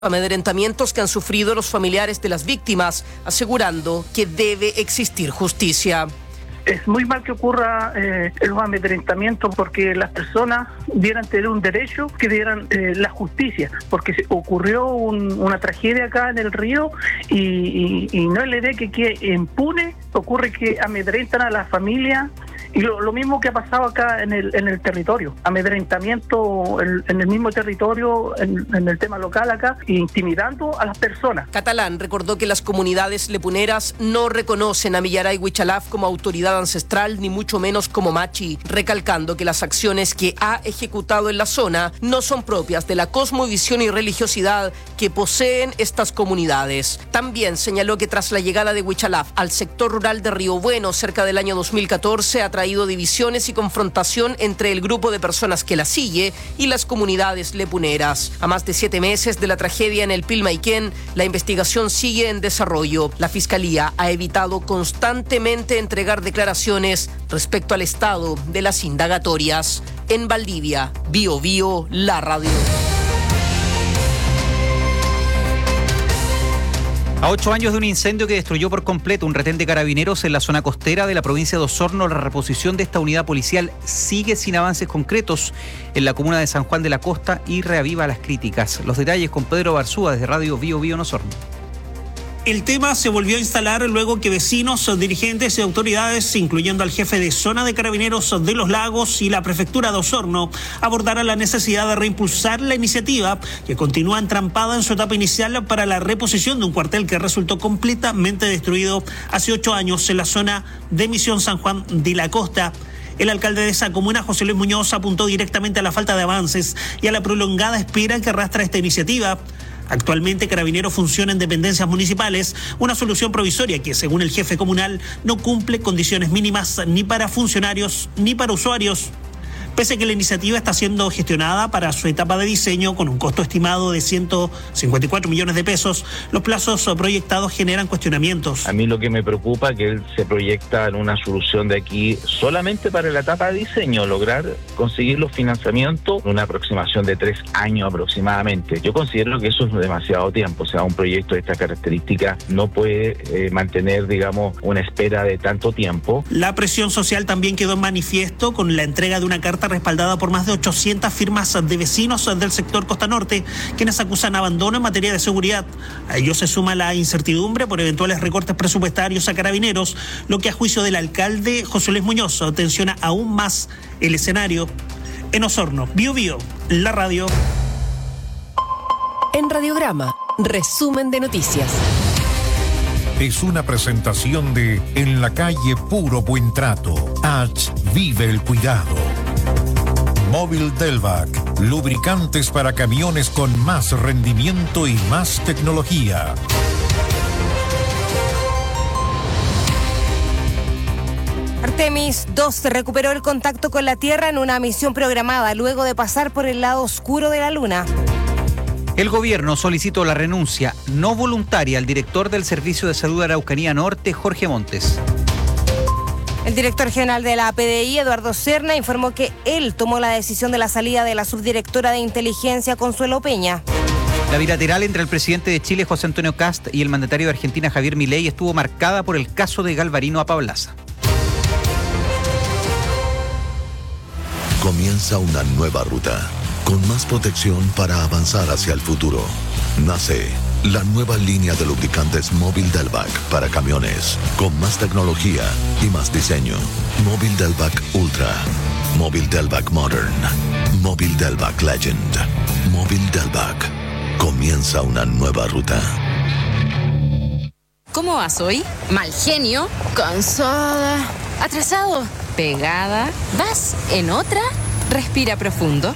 amedrentamientos que han sufrido los familiares de las víctimas, asegurando que debe existir justicia. Es muy mal que ocurra los amedrentamientos, porque las personas debieran tener un derecho, que dieran la justicia, porque ocurrió una tragedia acá en el río y no es la idea que quede impune. Ocurre que amedrentan a la familia. Y lo mismo que ha pasado acá en el territorio, amedrentamiento en el mismo territorio, en el tema local acá, intimidando a las personas. Catalán recordó que las comunidades lepuneras no reconocen a Millaray Huichalaf como autoridad ancestral, ni mucho menos como machi, recalcando que las acciones que ha ejecutado en la zona no son propias de la cosmovisión y religiosidad que poseen estas comunidades. También señaló que tras la llegada de Huichalaf al sector rural de Río Bueno cerca del año 2014, ha traído divisiones y confrontación entre el grupo de personas que la sigue y las comunidades lepuneras. A más de 7 meses de la tragedia en el Pilmaiquén, la investigación sigue en desarrollo. La Fiscalía ha evitado constantemente entregar declaraciones respecto al estado de las indagatorias. En Valdivia, Bío Bío, la radio. A 8 años de un incendio que destruyó por completo un retén de carabineros en la zona costera de la provincia de Osorno, la reposición de esta unidad policial sigue sin avances concretos en la comuna de San Juan de la Costa y reaviva las críticas. Los detalles con Pedro Barzúa desde Radio Bío Bío en Osorno. El tema se volvió a instalar luego que vecinos, dirigentes y autoridades, incluyendo al jefe de zona de carabineros de Los Lagos y la prefectura de Osorno, abordaran la necesidad de reimpulsar la iniciativa que continúa entrampada en su etapa inicial para la reposición de un cuartel que resultó completamente destruido hace 8 años en la zona de Misión San Juan de la Costa. El alcalde de esa comuna, José Luis Muñoz, apuntó directamente a la falta de avances y a la prolongada espera que arrastra esta iniciativa. Actualmente Carabineros funciona en dependencias municipales, una solución provisoria que, según el jefe comunal, no cumple condiciones mínimas ni para funcionarios ni para usuarios. Pese a que la iniciativa está siendo gestionada para su etapa de diseño con un costo estimado de 154 millones de pesos, los plazos proyectados generan cuestionamientos. A mí lo que me preocupa es que él se proyecta en una solución de aquí solamente para la etapa de diseño, lograr conseguir los financiamientos en una aproximación de 3 años aproximadamente. Yo considero que eso es demasiado tiempo, o sea, un proyecto de esta característica no puede mantener, digamos, una espera de tanto tiempo. La presión social también quedó en manifiesto con la entrega de una carta respaldada por más de 800 firmas de vecinos del sector Costa Norte, quienes acusan abandono en materia de seguridad. A ello se suma la incertidumbre por eventuales recortes presupuestarios a Carabineros, lo que a juicio del alcalde José Luis Muñoz tensiona aún más el escenario. En Osorno, Bío Bío, la radio. En Radiograma, resumen de noticias. Es una presentación de En la calle Puro Buen Trato. H. Vive el cuidado. Móvil Delvac, lubricantes para camiones con más rendimiento y más tecnología. Artemis 2 recuperó el contacto con la Tierra en una misión programada luego de pasar por el lado oscuro de la Luna. El gobierno solicitó la renuncia no voluntaria al director del Servicio de Salud de Araucanía Norte, Jorge Montes. El director general de la PDI, Eduardo Serna, informó que él tomó la decisión de la salida de la subdirectora de inteligencia, Consuelo Peña. La bilateral entre el presidente de Chile, José Antonio Kast, y el mandatario de Argentina, Javier Milei, estuvo marcada por el caso de Galvarino Apablaza. Comienza una nueva ruta, con más protección para avanzar hacia el futuro. Nace la nueva línea de lubricantes Móvil Delvac para camiones, con más tecnología y más diseño. Móvil Delvac Ultra, Móvil Delvac Modern, Móvil Delvac Legend, Móvil Delvac. Comienza una nueva ruta. ¿Cómo vas hoy? Mal genio, cansada, atrasado, pegada. ¿Vas en otra? Respira profundo.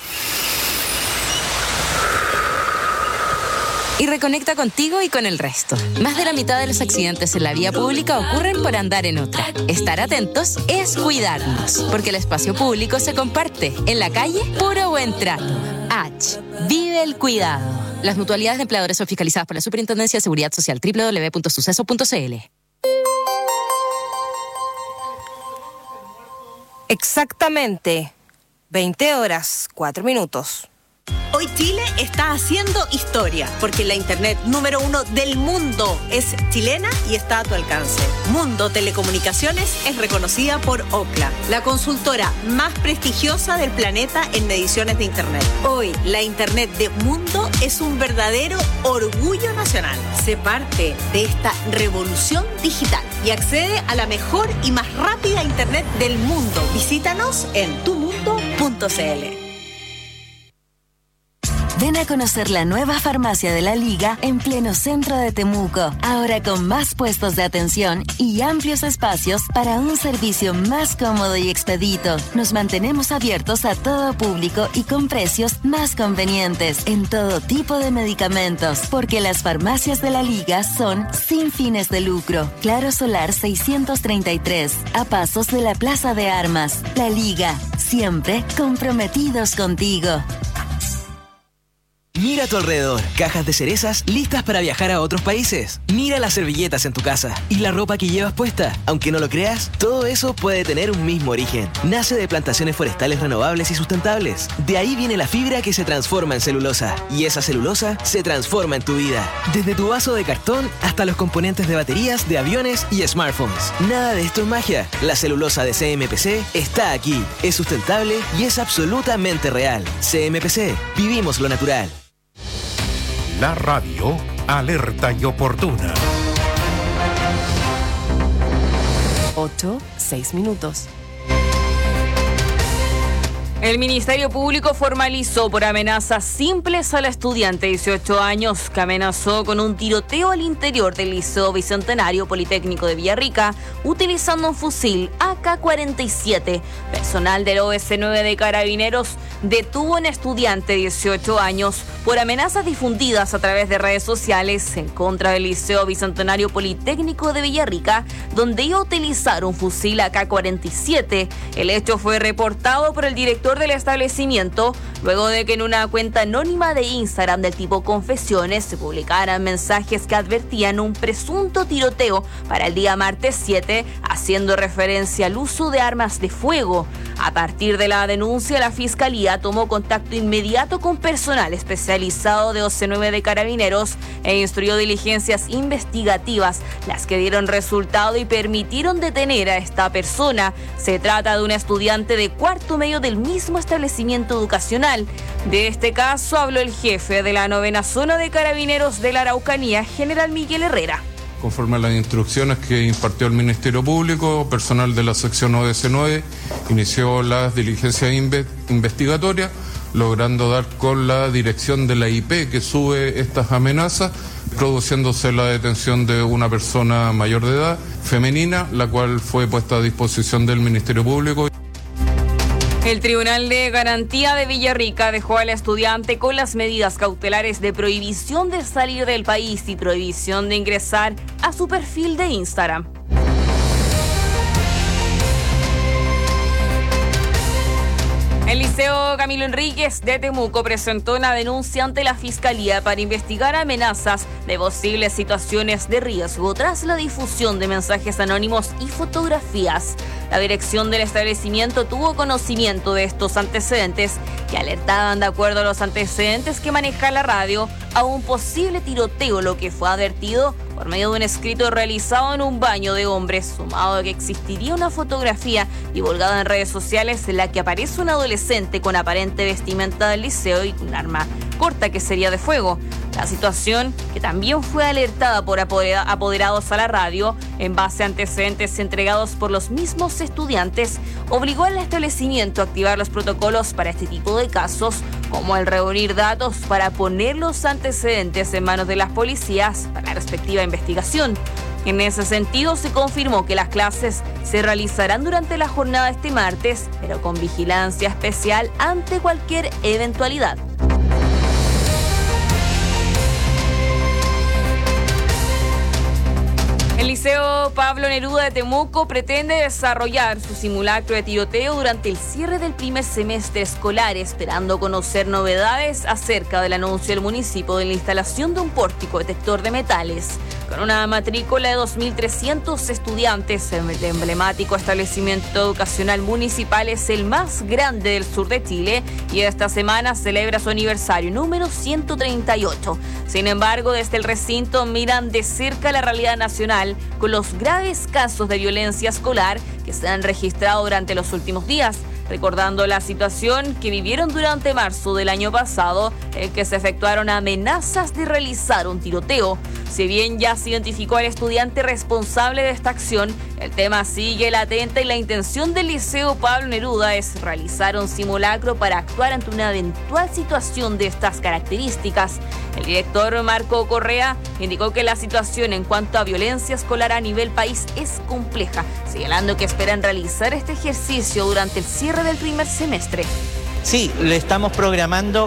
Y reconecta contigo y con el resto. Más de la mitad de los accidentes en la vía pública ocurren por andar en otra. Estar atentos es cuidarnos, porque el espacio público se comparte. En la calle, puro buen trato. H. Vive el cuidado. Las mutualidades de empleadores son fiscalizadas por la Superintendencia de Seguridad Social. www.suceso.cl. Exactamente 20 horas, 4 minutos. Hoy Hoy Chile está haciendo historia, porque la internet número 1 del mundo es chilena y está a tu alcance. Mundo Telecomunicaciones es reconocida por Ookla, la consultora más prestigiosa del planeta en mediciones de internet. Hoy, la internet de Mundo es un verdadero orgullo nacional. Sé parte de esta revolución digital y accede a la mejor y más rápida internet del mundo. Visítanos en tumundo.cl. Ven a conocer la nueva farmacia de la Liga en pleno centro de Temuco. Ahora con más puestos de atención y amplios espacios para un servicio más cómodo y expedito. Nos mantenemos abiertos a todo público y con precios más convenientes en todo tipo de medicamentos. Porque las farmacias de la Liga son sin fines de lucro. Claro Solar 633, a pasos de la Plaza de Armas. La Liga, siempre comprometidos contigo. Mira a tu alrededor, cajas de cerezas listas para viajar a otros países. Mira las servilletas en tu casa y la ropa que llevas puesta. Aunque no lo creas, todo eso puede tener un mismo origen. Nace de plantaciones forestales renovables y sustentables. De ahí viene la fibra que se transforma en celulosa. Y esa celulosa se transforma en tu vida. Desde tu vaso de cartón hasta los componentes de baterías, de aviones y smartphones. Nada de esto es magia. La celulosa de CMPC está aquí. Es sustentable y es absolutamente real. CMPC, vivimos lo natural. La radio, alerta y oportuna. 8:06. El Ministerio Público formalizó por amenazas simples a la estudiante de 18 años que amenazó con un tiroteo al interior del Liceo Bicentenario Politécnico de Villarrica utilizando un fusil AK-47. Personal del OS9 de Carabineros detuvo a un estudiante de 18 años por amenazas difundidas a través de redes sociales en contra del Liceo Bicentenario Politécnico de Villarrica, donde iba a utilizar un fusil AK-47. El hecho fue reportado por el director del establecimiento luego de que en una cuenta anónima de Instagram del tipo Confesiones se publicaran mensajes que advertían un presunto tiroteo para el día martes 7, haciendo referencia al uso de armas de fuego. A partir de la denuncia, la Fiscalía tomó contacto inmediato con personal especializado de OC9 de Carabineros e instruyó diligencias investigativas, las que dieron resultado y permitieron detener a esta persona. Se trata de un estudiante de cuarto medio del mismo establecimiento educacional. De este caso habló el jefe de la 9ª Zona de Carabineros de la Araucanía, General Miguel Herrera. Conforme a las instrucciones que impartió el Ministerio Público, personal de la sección OS9 inició las diligencias investigatorias, logrando dar con la dirección de la IP que sube estas amenazas, produciéndose la detención de una persona mayor de edad, femenina, la cual fue puesta a disposición del Ministerio Público. El Tribunal de Garantía de Villarrica dejó al estudiante con las medidas cautelares de prohibición de salir del país y prohibición de ingresar a su perfil de Instagram. El Liceo Camilo Enríquez de Temuco presentó una denuncia ante la Fiscalía para investigar amenazas de posibles situaciones de riesgo tras la difusión de mensajes anónimos y fotografías. La dirección del establecimiento tuvo conocimiento de estos antecedentes que alertaban, de acuerdo a los antecedentes que maneja la radio, a un posible tiroteo, lo que fue advertido por medio de un escrito realizado en un baño de hombres, sumado a que existiría una fotografía divulgada en redes sociales en la que aparece un adolescente con aparente vestimenta del liceo y un arma corta que sería de fuego. La situación, que también fue alertada por apoderados a la radio, en base a antecedentes entregados por los mismos estudiantes, obligó al establecimiento a activar los protocolos para este tipo de casos, como el reunir datos para poner los antecedentes en manos de las policías para la respectiva investigación. En ese sentido, se confirmó que las clases se realizarán durante la jornada este martes, pero con vigilancia especial ante cualquier eventualidad. El Liceo Pablo Neruda de Temuco pretende desarrollar su simulacro de tiroteo durante el cierre del primer semestre escolar, esperando conocer novedades acerca del anuncio del municipio de la instalación de un pórtico detector de metales. con una matrícula de 2.300 estudiantes. El emblemático establecimiento educacional municipal es el más grande del sur de Chile y esta semana celebra su aniversario número 138. Sin embargo, desde el recinto miran de cerca la realidad nacional con los graves casos de violencia escolar que se han registrado durante los últimos días, recordando la situación que vivieron durante marzo del año pasado, en que se efectuaron amenazas de realizar un tiroteo. Si bien ya se identificó al estudiante responsable de esta acción, el tema sigue latente y la intención del Liceo Pablo Neruda es realizar un simulacro para actuar ante una eventual situación de estas características. El director Marco Correa indicó que la situación en cuanto a violencia escolar a nivel país es compleja, señalando que esperan realizar este ejercicio durante el cierre del primer semestre. Sí, le estamos programando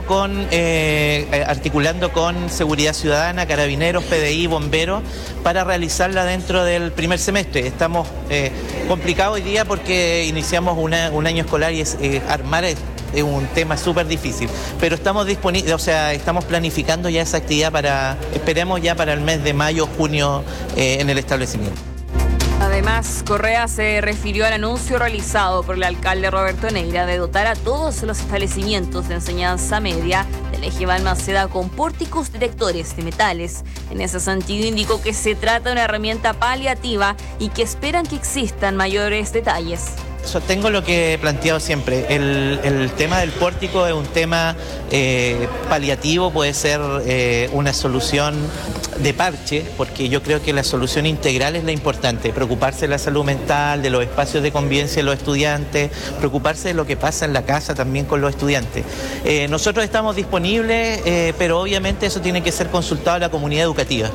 articulando con Seguridad Ciudadana, Carabineros, PDI, Bomberos, para realizarla dentro del primer semestre. Estamos complicados hoy día porque iniciamos un año escolar y armar es un tema súper difícil, pero estamos estamos planificando ya esa actividad esperemos ya para el mes de mayo, junio en el establecimiento. Además, Correa se refirió al anuncio realizado por el alcalde Roberto Neira de dotar a todos los establecimientos de enseñanza media del eje Balmaceda con pórticos detectores de metales. En ese sentido, indicó que se trata de una herramienta paliativa y que esperan que existan mayores detalles. Sostengo lo que he planteado siempre. El tema del pórtico es un tema paliativo, puede ser una solución de parche, porque yo creo que la solución integral es la importante. Preocuparse de la salud mental, de los espacios de convivencia de los estudiantes, preocuparse de lo que pasa en la casa también con los estudiantes. Nosotros estamos disponibles, pero obviamente eso tiene que ser consultado a la comunidad educativa.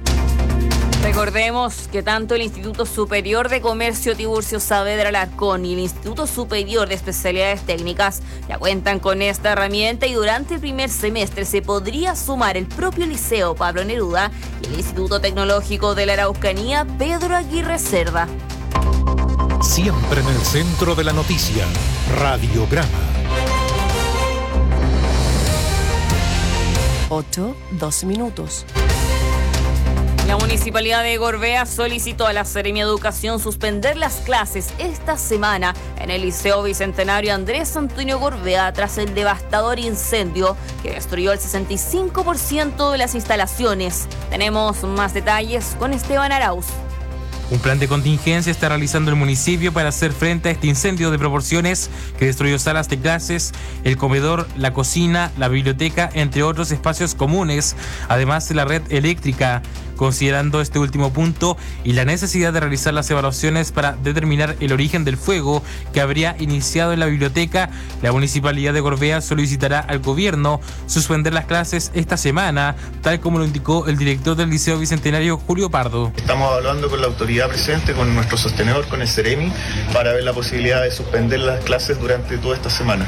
Recordemos que tanto el Instituto Superior de Comercio Tiburcio Saavedra Alarcón y el Instituto Superior de Especialidades Técnicas ya cuentan con esta herramienta y durante el primer semestre se podría sumar el propio Liceo Pablo Neruda y el Instituto Tecnológico de la Araucanía Pedro Aguirre Cerda. Siempre en el centro de la noticia, Radiograma. 8:02. La Municipalidad de Gorbea solicitó a la Seremia de Educación suspender las clases esta semana en el Liceo Bicentenario Andrés Antonio Gorbea tras el devastador incendio que destruyó el 65% de las instalaciones. Tenemos más detalles con Esteban Arauz. Un plan de contingencia está realizando el municipio para hacer frente a este incendio de proporciones que destruyó salas de clases, el comedor, la cocina, la biblioteca, entre otros espacios comunes, además de la red eléctrica. Considerando este último punto y la necesidad de realizar las evaluaciones para determinar el origen del fuego que habría iniciado en la biblioteca, la Municipalidad de Gorbea solicitará al gobierno suspender las clases esta semana, tal como lo indicó el director del Liceo Bicentenario, Julio Pardo. Estamos hablando con la autoridad presente, con nuestro sostenedor, con el Ceremi, para ver la posibilidad de suspender las clases durante toda esta semana,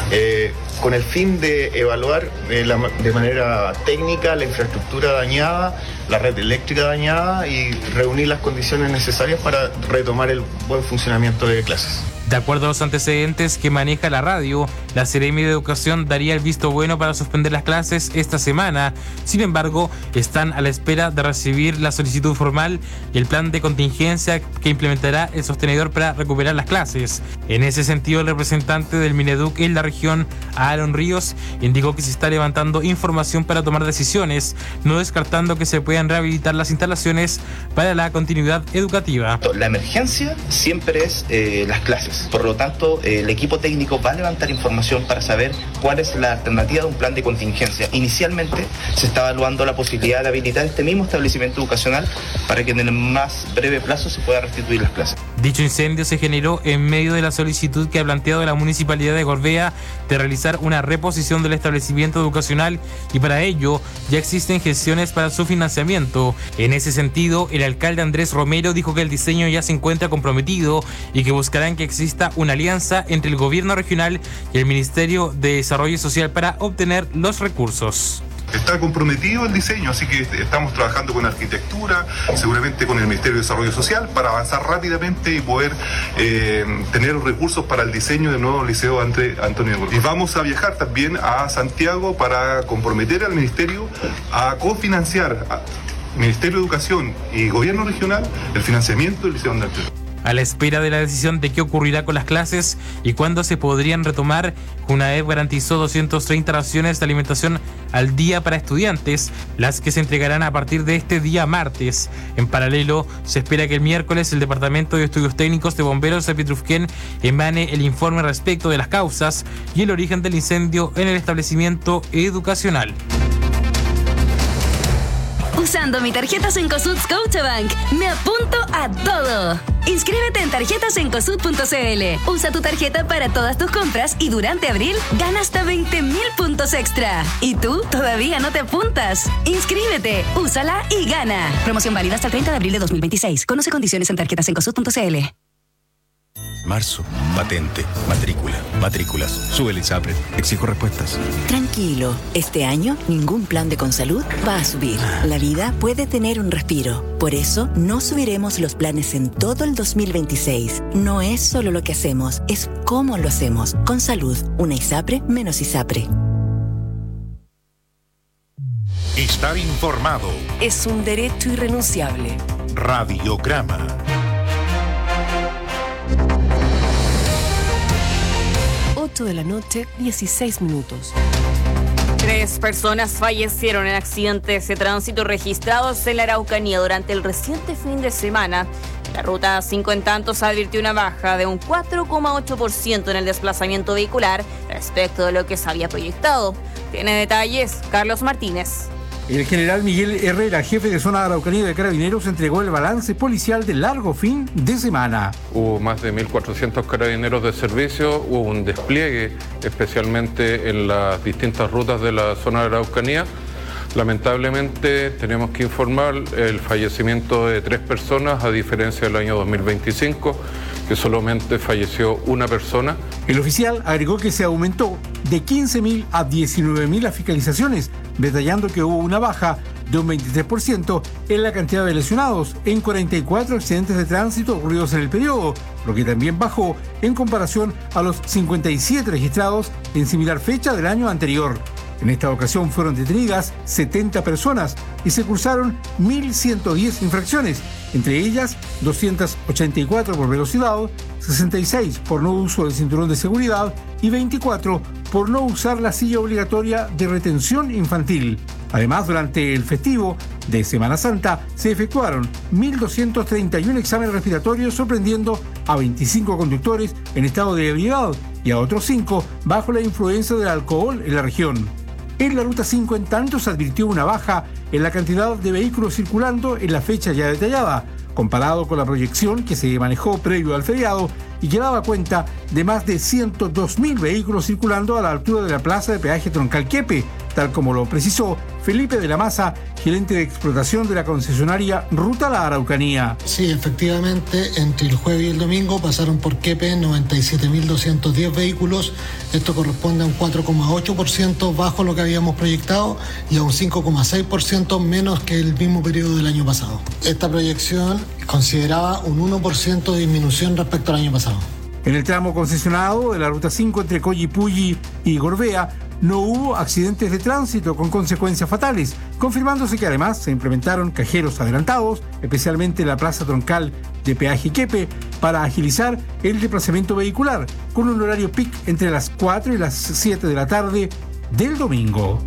con el fin de evaluar de manera técnica la infraestructura dañada, la red eléctrica dañada y reunir las condiciones necesarias para retomar el buen funcionamiento de clases. De acuerdo a los antecedentes que maneja la radio, la Seremi de Educación daría el visto bueno para suspender las clases esta semana. Sin embargo, están a la espera de recibir la solicitud formal y el plan de contingencia que implementará el sostenedor para recuperar las clases. En ese sentido, el representante del Mineduc en la región, Aaron Ríos, indicó que se está levantando información para tomar decisiones, no descartando que se puedan rehabilitar las instalaciones para la continuidad educativa. La emergencia siempre es las clases. Por lo tanto, el equipo técnico va a levantar información para saber cuál es la alternativa de un plan de contingencia. Inicialmente se está evaluando la posibilidad de habilitar este mismo establecimiento educacional para que en el más breve plazo se pueda restituir las clases. Dicho incendio se generó en medio de la solicitud que ha planteado la Municipalidad de Gorbea de realizar una reposición del establecimiento educacional y para ello ya existen gestiones para su financiamiento. En ese sentido, el alcalde Andrés Romero dijo que el diseño ya se encuentra comprometido y que buscarán que exista una alianza entre el gobierno regional y el Ministerio de Desarrollo Social para obtener los recursos. Está comprometido el diseño, así que estamos trabajando con arquitectura, seguramente con el Ministerio de Desarrollo Social, para avanzar rápidamente y poder tener los recursos para el diseño del nuevo Liceo Antonio Gorbea. Y vamos a viajar también a Santiago para comprometer al Ministerio a cofinanciar Ministerio de Educación y Gobierno Regional el financiamiento del Liceo Andrés Bello. A la espera de la decisión de qué ocurrirá con las clases y cuándo se podrían retomar, CONADEP garantizó 230 raciones de alimentación al día para estudiantes, las que se entregarán a partir de este día martes. En paralelo, se espera que el miércoles el Departamento de Estudios Técnicos de Bomberos de Pitrufquén emane el informe respecto de las causas y el origen del incendio en el establecimiento educacional. Usando mi tarjeta Cencosud Scotiabank, me apunto a todo. Inscríbete en tarjetasencosud.cl. Usa tu tarjeta para todas tus compras y durante abril gana hasta 20.000 puntos extra. ¿Y tú todavía no te apuntas? Inscríbete, úsala y gana. Promoción válida hasta el 30 de abril de 2026. Conoce condiciones en tarjetasencosud.cl. Marzo, patente, matrícula, matrículas, sube el ISAPRE, exijo respuestas. Tranquilo, este año ningún plan de Consalud va a subir. La vida puede tener un respiro. Por eso no subiremos los planes en todo el 2026. No es solo lo que hacemos, es cómo lo hacemos. Consalud, una ISAPRE menos ISAPRE. Estar informado es un derecho irrenunciable. Radiograma. 8 de la noche, 16 minutos. 3 personas fallecieron en accidentes de tránsito registrados en la Araucanía durante el reciente fin de semana. La ruta 5 en tanto se advirtió una baja de un 4,8% en el desplazamiento vehicular respecto de lo que se había proyectado. Tiene detalles Carlos Martínez. El general Miguel Herrera, jefe de zona de Araucanía de Carabineros, entregó el balance policial del largo fin de semana. Hubo más de 1.400 carabineros de servicio, hubo un despliegue especialmente en las distintas rutas de la zona de Araucanía. Lamentablemente tenemos que informar el fallecimiento de 3 personas, a diferencia del año 2025, que solamente falleció una persona. El oficial agregó que se aumentó de 15.000 a 19.000 las fiscalizaciones, detallando que hubo una baja de un 23% en la cantidad de lesionados en 44 accidentes de tránsito ocurridos en el periodo, lo que también bajó en comparación a los 57 registrados en similar fecha del año anterior. En esta ocasión fueron detenidas 70 personas y se cursaron 1.110 infracciones, entre ellas 284 por velocidad, 66 por no uso del cinturón de seguridad y 24 por no usar la silla obligatoria de retención infantil. Además, durante el festivo de Semana Santa se efectuaron 1.231 exámenes respiratorios, sorprendiendo a 25 conductores en estado de ebriedad y a otros 5 bajo la influencia del alcohol en la región. En la Ruta 5, en tanto, se advirtió una baja en la cantidad de vehículos circulando en la fecha ya detallada, comparado con la proyección que se manejó previo al feriado y que daba cuenta de más de 102.000 vehículos circulando a la altura de la plaza de peaje Troncal Quepe, tal como lo precisó Felipe de la Maza, gerente de explotación de la concesionaria Ruta La Araucanía. Sí, efectivamente, entre el jueves y el domingo pasaron por Quepe 97.210 vehículos. Esto corresponde a un 4,8% bajo lo que habíamos proyectado y a un 5,6% menos que el mismo periodo del año pasado. Esta proyección consideraba un 1% de disminución respecto al año pasado. En el tramo concesionado de la Ruta 5 entre Collipulli y Gorbea no hubo accidentes de tránsito con consecuencias fatales, confirmándose que además se implementaron cajeros adelantados, especialmente en la plaza troncal de peaje Quepe, para agilizar el desplazamiento vehicular, con un horario pic entre las 4 y las 7 de la tarde del domingo.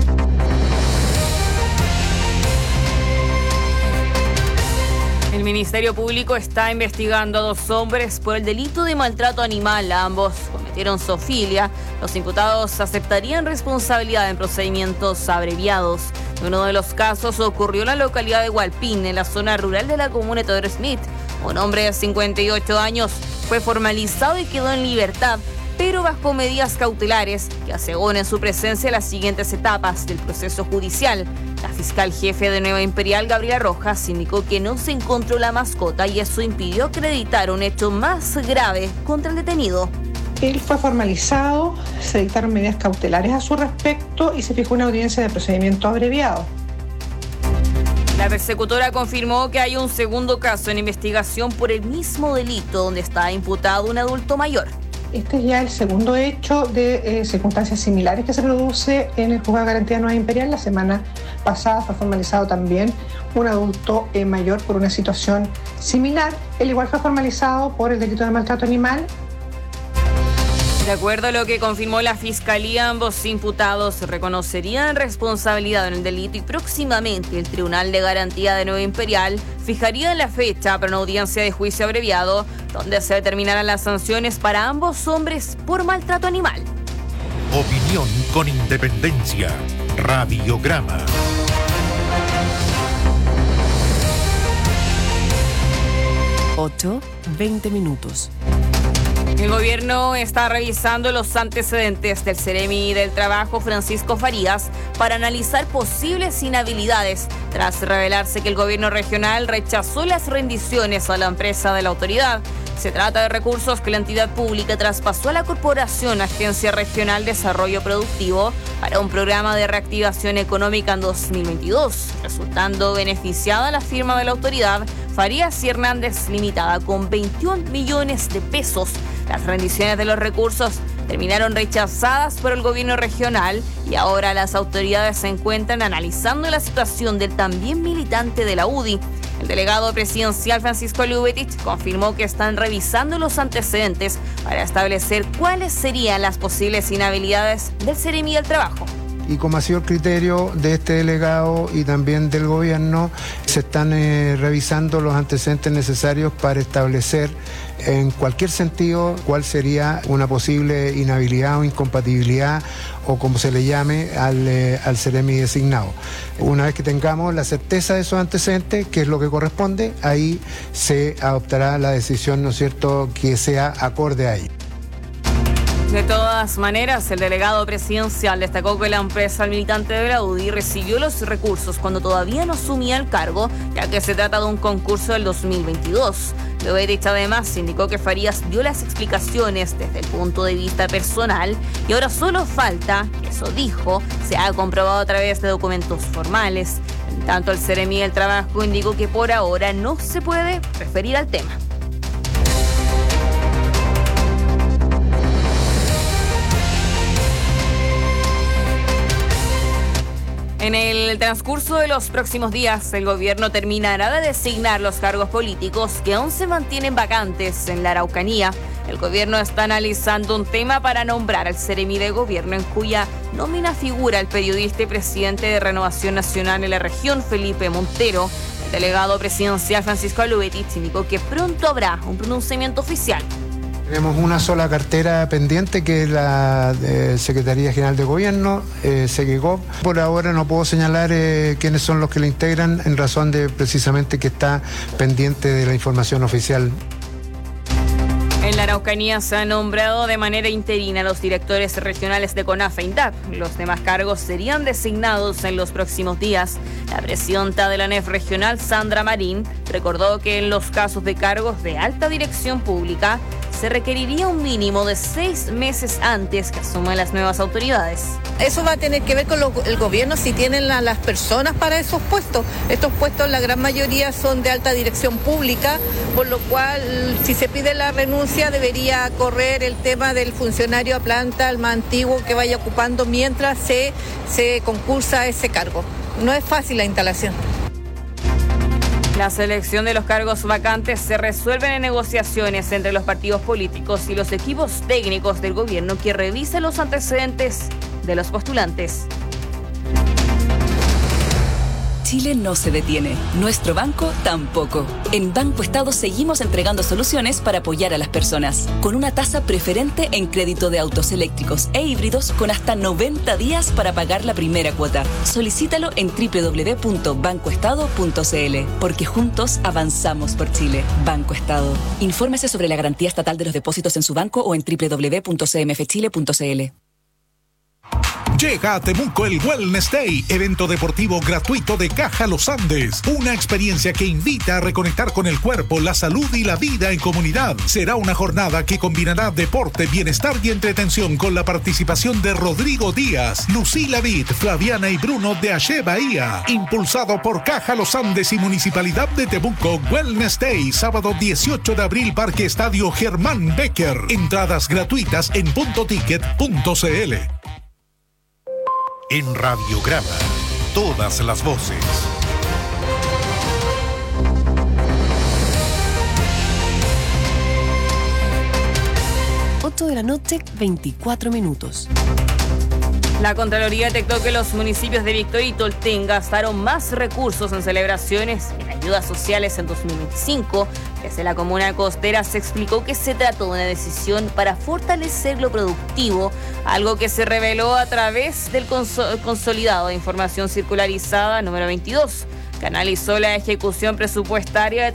El Ministerio Público está investigando a 2 hombres por el delito de maltrato animal. Ambos cometieron zoofilia. Los imputados aceptarían responsabilidad en procedimientos abreviados. Uno de los casos ocurrió en la localidad de Hualpín, en la zona rural de la comuna de Teodoro Smith. Un hombre de 58 años fue formalizado y quedó en libertad, pero bajo medidas cautelares que aseguran su presencia en las siguientes etapas del proceso judicial. La fiscal jefe de Nueva Imperial, Gabriela Rojas, indicó que no se encontró la mascota y eso impidió acreditar un hecho más grave contra el detenido. Él fue formalizado, se dictaron medidas cautelares a su respecto y se fijó una audiencia de procedimiento abreviado. La persecutora confirmó que hay un segundo caso en investigación por el mismo delito donde está imputado un adulto mayor. Este es ya el segundo hecho de circunstancias similares que se produce en el Juzgado de Garantía Nueva Imperial. La semana pasada fue formalizado también un adulto mayor por una situación similar. El igual fue formalizado por el delito de maltrato animal. De acuerdo a lo que confirmó la Fiscalía, ambos imputados reconocerían responsabilidad en el delito y próximamente el Tribunal de Garantía de Nueva Imperial fijaría la fecha para una audiencia de juicio abreviado donde se determinarán las sanciones para ambos hombres por maltrato animal. Opinión con independencia. Radiograma. Ocho, 20 minutos. El gobierno está revisando los antecedentes del Ceremi del Trabajo Francisco Farías para analizar posibles inhabilidades tras revelarse que el gobierno regional rechazó las rendiciones a la empresa de la autoridad. Se trata de recursos que la entidad pública traspasó a la Corporación Agencia Regional de Desarrollo Productivo para un programa de reactivación económica en 2022, resultando beneficiada la firma de la autoridad Farías y Hernández Limitada con 21 millones de pesos. Las rendiciones de los recursos terminaron rechazadas por el gobierno regional y ahora las autoridades se encuentran analizando la situación del también militante de la UDI. El delegado presidencial Francisco Lubetich confirmó que están revisando los antecedentes para establecer cuáles serían las posibles inhabilidades del Ceremi del Trabajo. Y como ha sido el criterio de este delegado y también del gobierno, se están revisando los antecedentes necesarios para establecer en cualquier sentido cuál sería una posible inhabilidad o incompatibilidad o como se le llame al Ceremi designado. Una vez que tengamos la certeza de esos antecedentes, que es lo que corresponde, ahí se adoptará la decisión, ¿no es cierto?, que sea acorde a ello. De todas maneras, el delegado presidencial destacó que la empresa militante de la UDI recibió los recursos cuando todavía no asumía el cargo, ya que se trata de un concurso del 2022. Lubetich además indicó que Farías dio las explicaciones desde el punto de vista personal y ahora solo falta, que eso dijo, se ha comprobado a través de documentos formales. En tanto, el Ceremi del Trabajo indicó que por ahora no se puede referir al tema. En el transcurso de los próximos días, el gobierno terminará de designar los cargos políticos que aún se mantienen vacantes en la Araucanía. El gobierno está analizando un tema para nombrar al Ceremi de Gobierno, en cuya nómina figura el periodista y presidente de Renovación Nacional en la región, Felipe Montero. El delegado presidencial Francisco Lubetich indicó que pronto habrá un pronunciamiento oficial. Tenemos una sola cartera pendiente, que es la Secretaría General de Gobierno, SEGEGOV. Por ahora no puedo señalar quiénes son los que la integran, en razón de precisamente que está pendiente de la información oficial. En la Araucanía se han nombrado de manera interina los directores regionales de CONAF e INDAP. Los demás cargos serían designados en los próximos días. La presidenta de la ANEF regional, Sandra Marín, recordó que en los casos de cargos de alta dirección pública se requeriría un mínimo de 6 meses antes que asuman las nuevas autoridades. Eso va a tener que ver con el gobierno, si tienen las personas para esos puestos. Estos puestos, la gran mayoría, son de alta dirección pública, por lo cual, si se pide la renuncia, debería correr el tema del funcionario a planta, el más antiguo, que vaya ocupando mientras se concursa ese cargo. No es fácil la instalación. La selección de los cargos vacantes se resuelven en negociaciones entre los partidos políticos y los equipos técnicos del gobierno, que revisan los antecedentes de los postulantes. Chile no se detiene, nuestro banco tampoco. En Banco Estado seguimos entregando soluciones para apoyar a las personas, con una tasa preferente en crédito de autos eléctricos e híbridos con hasta 90 días para pagar la primera cuota. Solicítalo en www.bancoestado.cl, porque juntos avanzamos por Chile. Banco Estado. Infórmese sobre la garantía estatal de los depósitos en su banco o en www.cmfchile.cl. Llega a Temuco el Wellness Day, evento deportivo gratuito de Caja Los Andes. Una experiencia que invita a reconectar con el cuerpo, la salud y la vida en comunidad. Será una jornada que combinará deporte, bienestar y entretención con la participación de Rodrigo Díaz, Lucila Vid, Flaviana y Bruno de Ache Bahía. Impulsado por Caja Los Andes y Municipalidad de Temuco, Wellness Day, sábado 18 de abril, Parque Estadio Germán Becker. Entradas gratuitas en puntoticket.cl. En Radiograma, todas las voces. De la noche, 24 minutos. La Contraloría detectó que los municipios de Victoria y Tolten gastaron más recursos en celebraciones y en ayudas sociales en 2025. Desde la comuna costera se explicó que se trató de una decisión para fortalecer lo productivo, algo que se reveló a través del consolidado de información circularizada número 22. Que analizó la ejecución presupuestaria de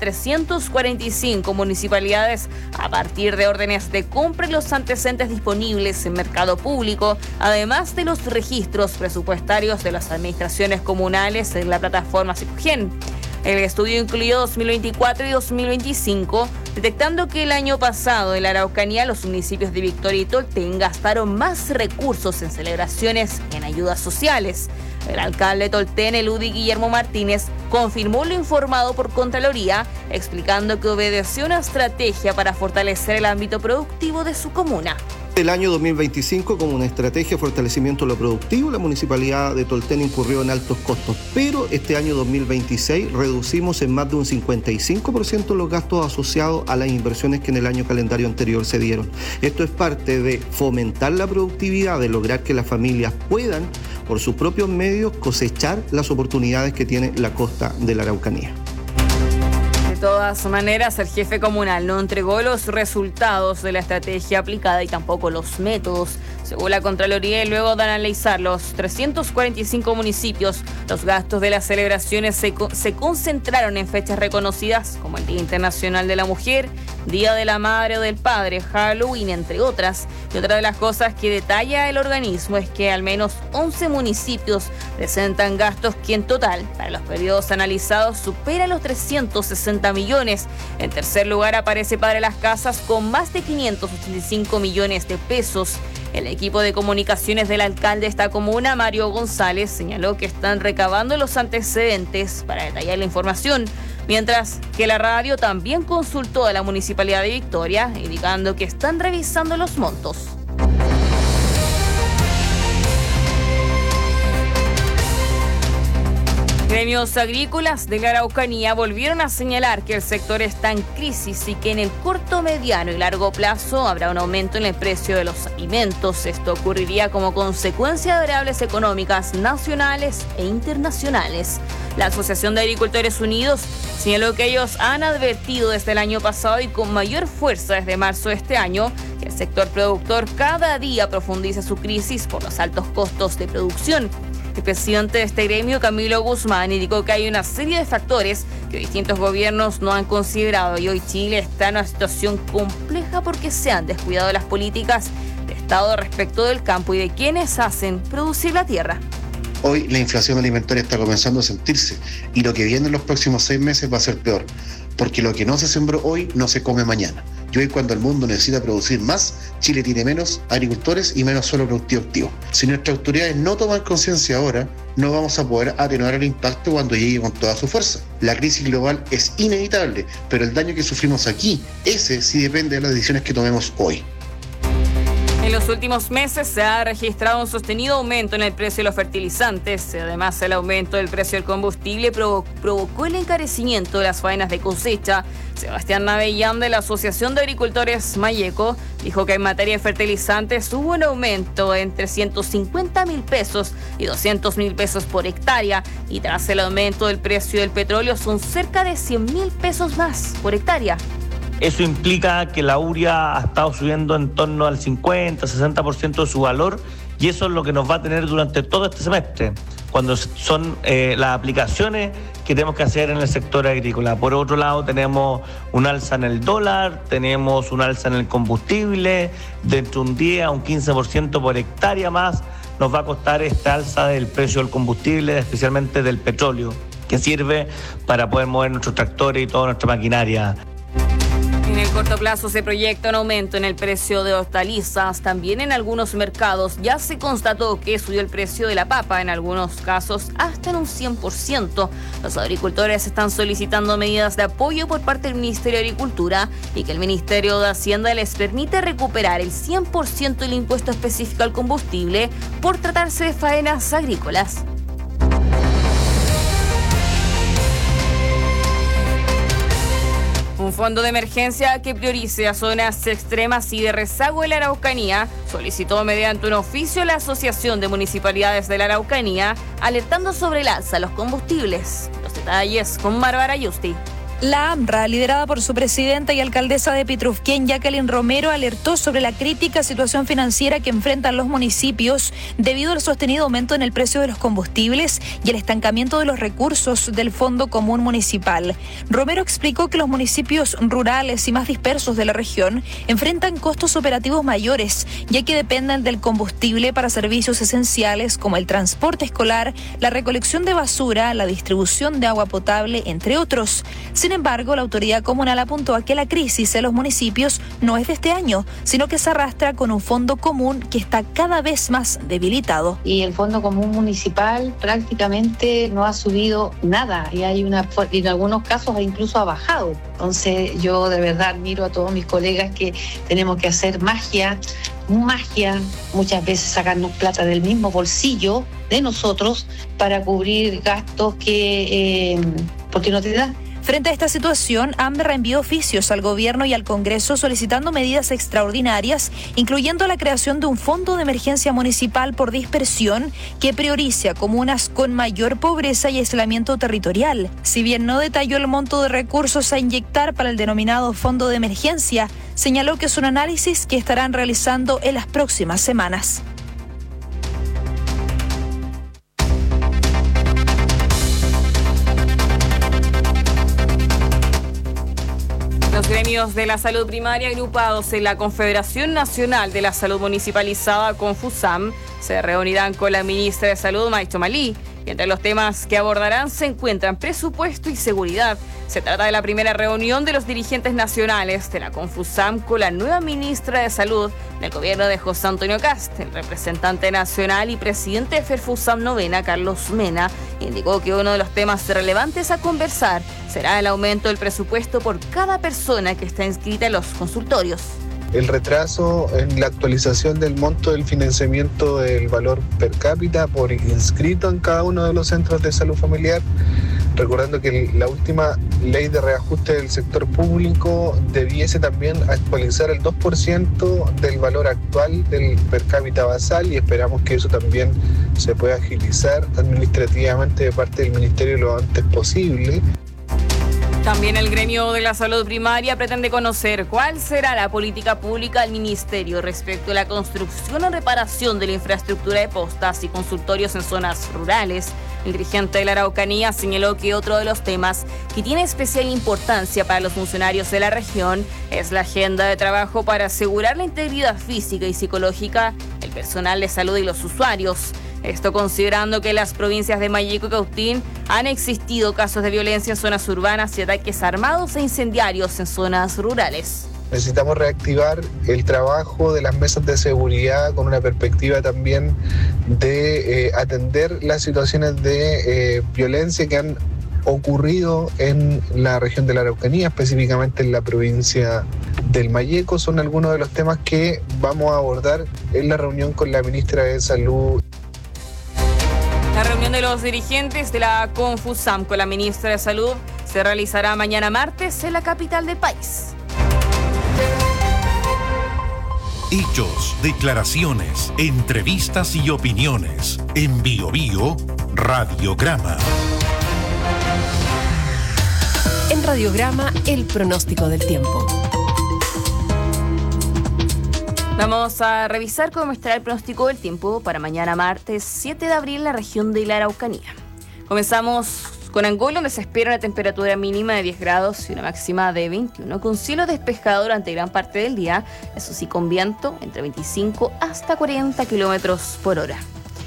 345 municipalidades a partir de órdenes de compra y los antecedentes disponibles en mercado público, además de los registros presupuestarios de las administraciones comunales en la plataforma Sicogen. El estudio incluyó 2024 y 2025, detectando que el año pasado en la Araucanía los municipios de Victoria y Tolten gastaron más recursos en celebraciones que en ayudas sociales. El alcalde de Tolten, el UDI Guillermo Martínez, confirmó lo informado por Contraloría, explicando que obedeció una estrategia para fortalecer el ámbito productivo de su comuna. El año 2025, como una estrategia de fortalecimiento de lo productivo, la Municipalidad de Tolten incurrió en altos costos, pero este año 2026 reducimos en más de un 55% los gastos asociados a las inversiones que en el año calendario anterior se dieron. Esto es parte de fomentar la productividad, de lograr que las familias puedan, por sus propios medios, cosechar las oportunidades que tiene la costa de la Araucanía. De todas maneras, el jefe comunal no entregó los resultados de la estrategia aplicada y tampoco los métodos. Según la Contraloría, y luego de analizar los 345 municipios, los gastos de las celebraciones se concentraron en fechas reconocidas como el Día Internacional de la Mujer, Día de la Madre o del Padre, Halloween, entre otras. Y otra de las cosas que detalla el organismo es que al menos 11 municipios presentan gastos que en total, para los periodos analizados, superan los 360 millones. En tercer lugar aparece Padre Las Casas con más de 585 millones de pesos. El equipo de comunicaciones del alcalde de esta comuna, Mario González, señaló que están recabando los antecedentes para detallar la información, mientras que la radio también consultó a la Municipalidad de Victoria, indicando que están revisando los montos. Gremios agrícolas de la Araucanía volvieron a señalar que el sector está en crisis y que en el corto, mediano y largo plazo habrá un aumento en el precio de los alimentos. Esto ocurriría como consecuencia de variables económicas nacionales e internacionales. La Asociación de Agricultores Unidos señaló que ellos han advertido desde el año pasado y con mayor fuerza desde marzo de este año que el sector productor cada día profundiza su crisis por los altos costos de producción. El presidente de este gremio, Camilo Guzmán, indicó que hay una serie de factores que distintos gobiernos no han considerado y hoy Chile está en una situación compleja porque se han descuidado las políticas de Estado respecto del campo y de quienes hacen producir la tierra. Hoy la inflación alimentaria está comenzando a sentirse y lo que viene en los próximos 6 meses va a ser peor, porque lo que no se sembró hoy no se come mañana. Y hoy, cuando el mundo necesita producir más, Chile tiene menos agricultores y menos suelo productivo activo. Si nuestras autoridades no toman conciencia ahora, no vamos a poder atenuar el impacto cuando llegue con toda su fuerza. La crisis global es inevitable, pero el daño que sufrimos aquí, ese sí depende de las decisiones que tomemos hoy. En los últimos meses se ha registrado un sostenido aumento en el precio de los fertilizantes. Además, el aumento del precio del combustible provocó el encarecimiento de las faenas de cosecha. Sebastián Navellán, de la Asociación de Agricultores Mayeco, dijo que en materia de fertilizantes hubo un aumento entre 150.000 pesos y 200.000 pesos por hectárea. Y tras el aumento del precio del petróleo son cerca de 100.000 pesos más por hectárea. Eso implica que la urea ha estado subiendo en torno al 50-60% de su valor y eso es lo que nos va a tener durante todo este semestre, cuando son las aplicaciones que tenemos que hacer en el sector agrícola. Por otro lado, tenemos un alza en el dólar, tenemos un alza en el combustible, de entre un 10 a un 15% por hectárea más, nos va a costar esta alza del precio del combustible, especialmente del petróleo, que sirve para poder mover nuestros tractores y toda nuestra maquinaria. En el corto plazo se proyecta un aumento en el precio de hortalizas. También en algunos mercados ya se constató que subió el precio de la papa, en algunos casos hasta en un 100%. Los agricultores están solicitando medidas de apoyo por parte del Ministerio de Agricultura y que el Ministerio de Hacienda les permite recuperar el 100% del impuesto específico al combustible por tratarse de faenas agrícolas. Un fondo de emergencia que priorice a zonas extremas y de rezago en la Araucanía solicitó mediante un oficio la Asociación de Municipalidades de la Araucanía, alertando sobre el alza de los combustibles. Los detalles con Bárbara Yusti. La AMRA, liderada por su presidenta y alcaldesa de Pitrufquén, Jacqueline Romero, alertó sobre la crítica situación financiera que enfrentan los municipios debido al sostenido aumento en el precio de los combustibles y el estancamiento de los recursos del Fondo Común Municipal. Romero explicó que los municipios rurales y más dispersos de la región enfrentan costos operativos mayores, ya que dependen del combustible para servicios esenciales como el transporte escolar, la recolección de basura, la distribución de agua potable, entre otros. Sin embargo, la autoridad comunal apuntó a que la crisis en los municipios no es de este año, sino que se arrastra con un fondo común que está cada vez más debilitado. Y el fondo común municipal prácticamente no ha subido nada y en algunos casos incluso ha bajado. Entonces yo de verdad admiro a todos mis colegas que tenemos que hacer magia, muchas veces sacarnos plata del mismo bolsillo de nosotros para cubrir gastos porque no te da. Frente a esta situación, AMRA envió oficios al gobierno y al Congreso solicitando medidas extraordinarias, incluyendo la creación de un fondo de emergencia municipal por dispersión que priorice a comunas con mayor pobreza y aislamiento territorial. Si bien no detalló el monto de recursos a inyectar para el denominado fondo de emergencia, señaló que es un análisis que estarán realizando en las próximas semanas. Los gremios de la salud primaria agrupados en la Confederación Nacional de la Salud Municipalizada, Confusam, se reunirán con la ministra de Salud, Maite Omalí. Y entre los temas que abordarán se encuentran presupuesto y seguridad. Se trata de la primera reunión de los dirigentes nacionales de la Confusam con la nueva ministra de Salud del gobierno de José Antonio Kast. El representante nacional y presidente de Ferfusam Novena, Carlos Mena, indicó que uno de los temas relevantes a conversar será el aumento del presupuesto por cada persona que está inscrita en los consultorios. El retraso en la actualización del monto del financiamiento del valor per cápita por inscrito en cada uno de los centros de salud familiar, recordando que la última ley de reajuste del sector público debiese también actualizar el 2% del valor actual del per cápita basal, y esperamos que eso también se pueda agilizar administrativamente de parte del Ministerio lo antes posible. También el gremio de la salud primaria pretende conocer cuál será la política pública del ministerio respecto a la construcción o reparación de la infraestructura de postas y consultorios en zonas rurales. El dirigente de la Araucanía señaló que otro de los temas que tiene especial importancia para los funcionarios de la región es la agenda de trabajo para asegurar la integridad física y psicológica del personal de salud y los usuarios. Esto considerando que en las provincias de Mayeco y Cautín han existido casos de violencia en zonas urbanas y ataques armados e incendiarios en zonas rurales. Necesitamos reactivar el trabajo de las mesas de seguridad con una perspectiva también de atender las situaciones de violencia que han ocurrido en la región de la Araucanía, específicamente en la provincia del Mayeco. Son algunos de los temas que vamos a abordar en la reunión con la ministra de Salud. La reunión de los dirigentes de la Confusam con la ministra de Salud se realizará mañana martes en la capital del país. Hechos, declaraciones, entrevistas y opiniones. En BioBio, Radiograma. En Radiograma, el pronóstico del tiempo. Vamos a revisar cómo estará el pronóstico del tiempo para mañana martes 7 de abril en la región de la Araucanía. Comenzamos con Angola, donde se espera una temperatura mínima de 10 grados y una máxima de 21, con cielo despejado durante gran parte del día, eso sí con viento entre 25 hasta 40 kilómetros por hora.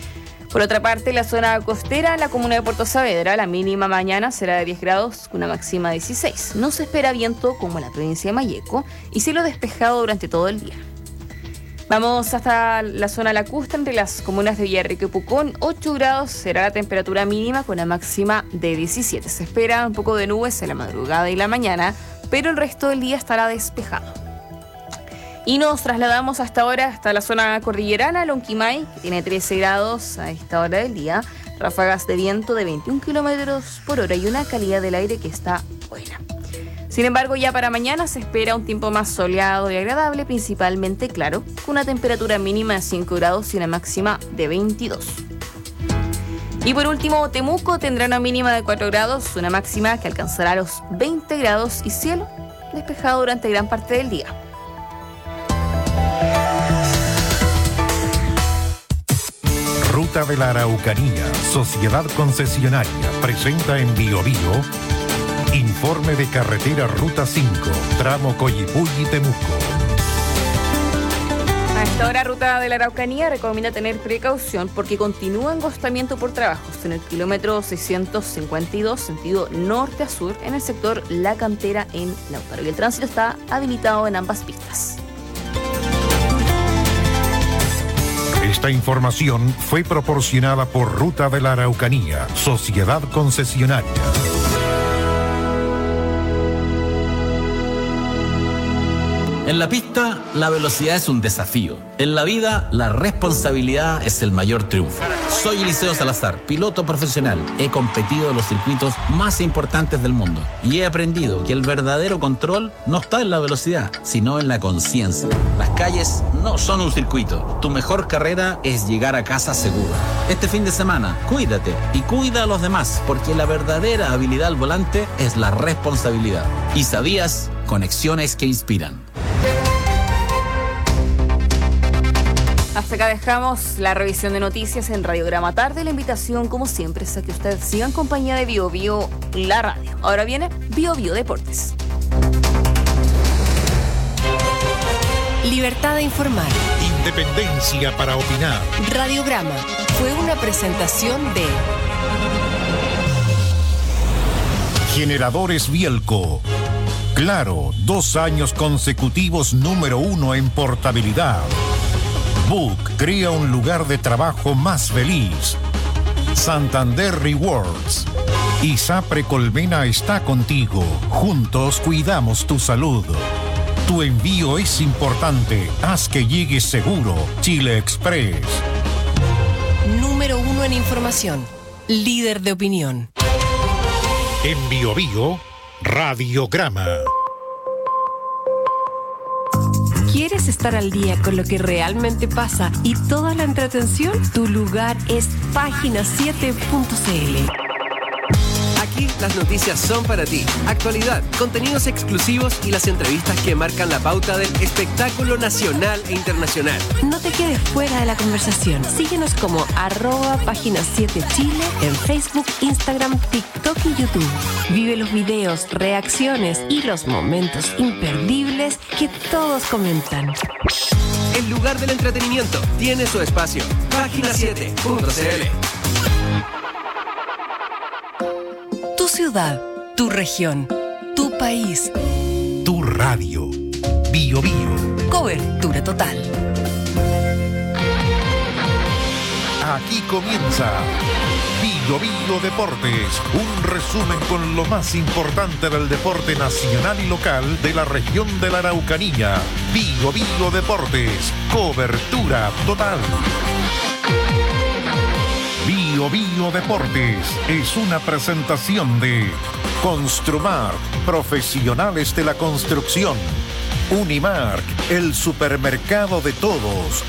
Por otra parte, la zona costera, la comuna de Puerto Saavedra, la mínima mañana será de 10 grados, con una máxima de 16. No se espera viento como en la provincia de Malleco y cielo despejado durante todo el día. Vamos hasta la zona lacustre, entre las comunas de Villarrica y Pucón. 8 grados será la temperatura mínima con una máxima de 17. Se espera un poco de nubes en la madrugada y la mañana, pero el resto del día estará despejado. Y nos trasladamos hasta ahora hasta la zona cordillerana, Lonquimay, que tiene 13 grados a esta hora del día, ráfagas de viento de 21 kilómetros por hora y una calidad del aire que está buena. Sin embargo, ya para mañana se espera un tiempo más soleado y agradable, principalmente claro, con una temperatura mínima de 5 grados y una máxima de 22. Y por último, Temuco tendrá una mínima de 4 grados, una máxima que alcanzará los 20 grados y cielo despejado durante gran parte del día. Ruta de la Araucanía, Sociedad Concesionaria, presenta en Bio Bio informe de carretera Ruta 5, tramo Coyipulli-Temuco. A esta hora, Ruta de la Araucanía recomienda tener precaución porque continúa angostamiento por trabajos en el kilómetro 652, sentido norte a sur, en el sector La Cantera en Lautaro. Y el tránsito está habilitado en ambas pistas. Esta información fue proporcionada por Ruta de la Araucanía, Sociedad Concesionaria. En la pista, la velocidad es un desafío. En la vida, la responsabilidad es el mayor triunfo. Soy Eliseo Salazar, piloto profesional. He competido en los circuitos más importantes del mundo y he aprendido que el verdadero control no está en la velocidad, sino en la conciencia. Las calles no son un circuito. Tu mejor carrera es llegar a casa seguro. Este fin de semana, cuídate y cuida a los demás, porque la verdadera habilidad al volante es la responsabilidad. ¿Y sabías? Conexiones que inspiran. Hasta acá dejamos la revisión de noticias en Radiograma Tarde. La invitación, como siempre, es a que usted siga en compañía de Bio Bio, la radio. Ahora viene Bio Bio Deportes. Libertad de informar. Independencia para opinar. Radiograma fue una presentación de Generadores Bielco. Claro, 2 años consecutivos número 1 en portabilidad. Book crea un lugar de trabajo más feliz. Santander Rewards. ISAPRE Colmena está contigo. Juntos cuidamos tu salud. Tu envío es importante. Haz que llegue seguro. Chile Express. Número 1 en información. Líder de opinión. En Bio Bio, Radiograma. ¿Quieres estar al día con lo que realmente pasa y toda la entretención? Tu lugar es página7.cl. Aquí las noticias son para ti. Actualidad, contenidos exclusivos y las entrevistas que marcan la pauta del espectáculo nacional e internacional. No te quedes fuera de la conversación. Síguenos como @página7chile en Facebook, Instagram, TikTok y YouTube. Vive los videos, reacciones y los momentos imperdibles que todos comentan. El lugar del entretenimiento tiene su espacio. Página7.cl. Tu ciudad, tu región, tu país. Tu radio. Bio Bio. Cobertura total. Aquí comienza Bio Bio Deportes, un resumen con lo más importante del deporte nacional y local de la región de la Araucanía. Bio Bio Deportes, cobertura total. Bio Bio Deportes es una presentación de Construmark, profesionales de la construcción. Unimark, el supermercado de todos.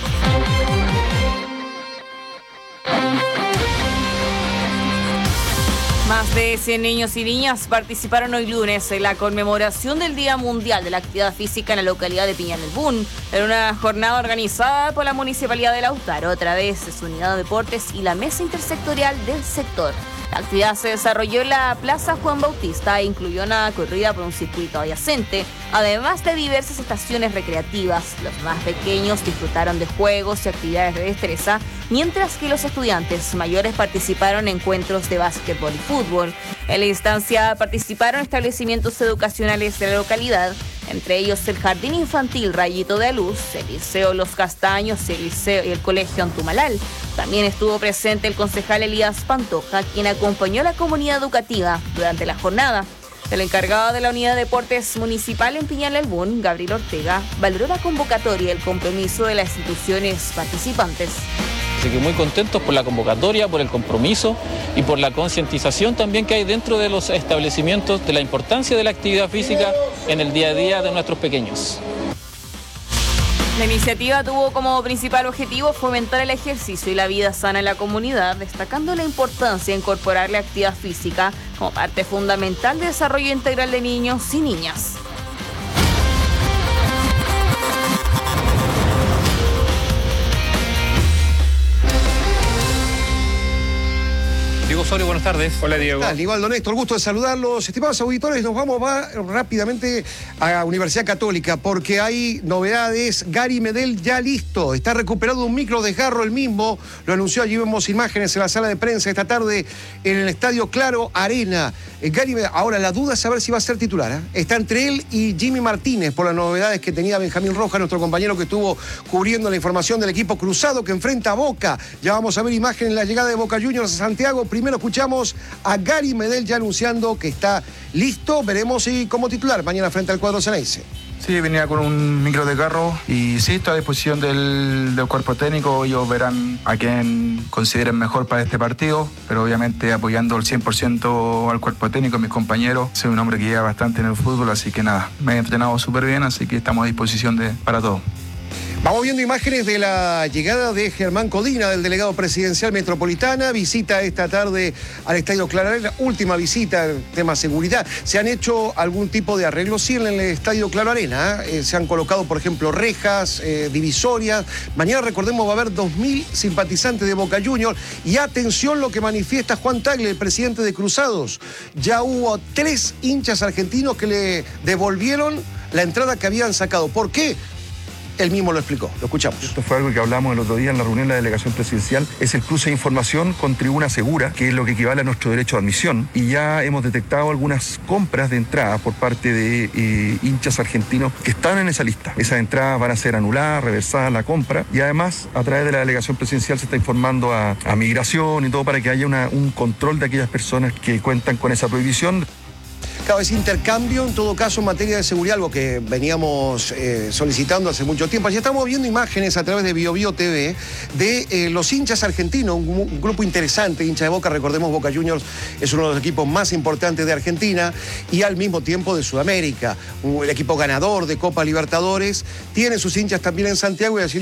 Más de 100 niños y niñas participaron hoy lunes en la conmemoración del Día Mundial de la Actividad Física en la localidad de Peñalolén. Era una jornada organizada por la Municipalidad de Lautaro, a través de su unidad de deportes y la mesa intersectorial del sector. La actividad se desarrolló en la Plaza Juan Bautista e incluyó una corrida por un circuito adyacente, además de diversas estaciones recreativas. Los más pequeños disfrutaron de juegos y actividades de destreza, mientras que los estudiantes mayores participaron en encuentros de básquetbol y fútbol. En la instancia participaron establecimientos educacionales de la localidad, entre ellos el Jardín Infantil Rayito de Luz, el Liceo Los Castaños y el Colegio Antumalal. También estuvo presente el concejal Elías Pantoja, quien acompañó a la comunidad educativa durante la jornada. El encargado de la Unidad de Deportes Municipal en Peñalolén, Gabriel Ortega, valoró la convocatoria y el compromiso de las instituciones participantes. Así que muy contentos por la convocatoria, por el compromiso y por la concientización también que hay dentro de los establecimientos de la importancia de la actividad física en el día a día de nuestros pequeños. La iniciativa tuvo como principal objetivo fomentar el ejercicio y la vida sana en la comunidad, destacando la importancia de incorporar la actividad física como parte fundamental del desarrollo integral de niños y niñas. Diego Osorio, buenas tardes. Hola, Diego. ¿Qué tal, Nivaldo Néstor? Gusto de saludarlos. Estimados auditores, nos vamos rápidamente a Universidad Católica porque hay novedades. Gary Medel ya listo. Está recuperado un microdesgarro el mismo. Lo anunció, allí vemos imágenes en la sala de prensa esta tarde en el Estadio Claro Arena. Gary Medel, ahora la duda es saber si va a ser titular, ¿eh? Está entre él y Jimmy Martínez por las novedades que tenía Benjamín Rojas, nuestro compañero que estuvo cubriendo la información del equipo cruzado que enfrenta a Boca. Ya vamos a ver imágenes en la llegada de Boca Juniors a Santiago. Primero escuchamos a Gary Medel ya anunciando que está listo. Veremos si como titular mañana frente al cuadro Ceneice. Sí, venía con un micro desgarro y sí, está a disposición del cuerpo técnico. Ellos verán a quien consideren mejor para este partido, pero obviamente apoyando al 100% al cuerpo técnico, mis compañeros. Soy un hombre que lleva bastante en el fútbol, así que nada, me he entrenado súper bien, así que estamos a disposición para todo. Vamos viendo imágenes de la llegada de Germán Codina, del delegado presidencial Metropolitana. Visita esta tarde al Estadio Claro Arena. Última visita, tema seguridad. ¿Se han hecho algún tipo de arreglos? Sí, en el Estadio Claro Arena. Se han colocado, por ejemplo, rejas, divisorias. Mañana, recordemos, va a haber 2.000 simpatizantes de Boca Juniors. Y atención lo que manifiesta Juan Tagle, el presidente de Cruzados. Ya hubo 3 hinchas argentinos que le devolvieron la entrada que habían sacado. ¿Por qué? Él mismo lo explicó, lo escuchamos. Esto fue algo que hablamos el otro día en la reunión de la delegación presidencial. Es el cruce de información con tribuna segura, que es lo que equivale a nuestro derecho de admisión. Y ya hemos detectado algunas compras de entrada por parte de hinchas argentinos que están en esa lista. Esas entradas van a ser anuladas, reversadas la compra. Y además, a través de la delegación presidencial se está informando a migración y todo para que haya un control de aquellas personas que cuentan con esa prohibición. Cada vez intercambio, en todo caso, en materia de seguridad, algo que veníamos solicitando hace mucho tiempo. Ya estamos viendo imágenes a través de BioBio TV de los hinchas argentinos, un grupo interesante, hincha de Boca. Recordemos, Boca Juniors es uno de los equipos más importantes de Argentina y al mismo tiempo de Sudamérica. El equipo ganador de Copa Libertadores. Tiene sus hinchas también en Santiago y así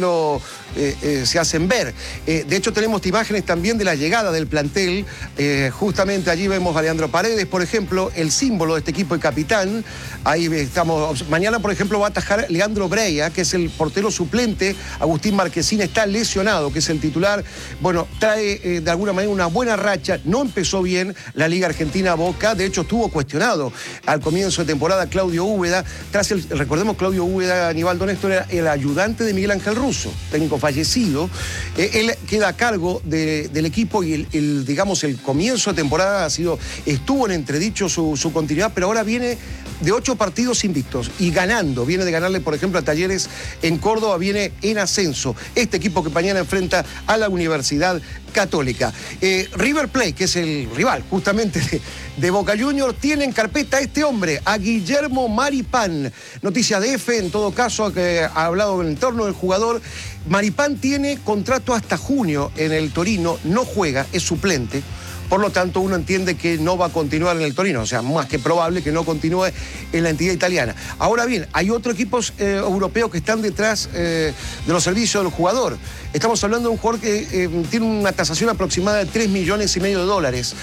se hacen ver. De hecho, tenemos imágenes también de la llegada del plantel. Justamente allí vemos a Leandro Paredes, por ejemplo, el símbolo de este equipo y capitán. Ahí estamos. Mañana, por ejemplo, va a atajar Leandro Breya, que es el portero suplente. Agustín Marquesín está lesionado, que es el titular. Bueno, trae de alguna manera una buena racha. No empezó bien la Liga Argentina Boca. De hecho, estuvo cuestionado al comienzo de temporada Claudio Úbeda. Recordemos, Claudio Úbeda, Aníbaldo Néstor, era el ayudante de Miguel Ángel Russo, técnico fallecido. Él queda a cargo del equipo y digamos, el comienzo de temporada estuvo en entredicho su continuidad, pero ahora viene de 8 partidos invictos y ganando. Viene de ganarle, por ejemplo, a Talleres en Córdoba, viene en ascenso. Este equipo que mañana enfrenta a la Universidad Católica. River Plate, que es el rival justamente de Boca Juniors, tiene en carpeta a este hombre, a Guillermo Maripán. Noticia de F, en todo caso, que ha hablado en el entorno del jugador. Maripán tiene contrato hasta junio en el Torino, no juega, es suplente. Por lo tanto, uno entiende que no va a continuar en el Torino, o sea, más que probable que no continúe en la entidad italiana. Ahora bien, hay otros equipos europeos que están detrás de los servicios del jugador. Estamos hablando de un jugador que tiene una tasación aproximada de $3,5 millones.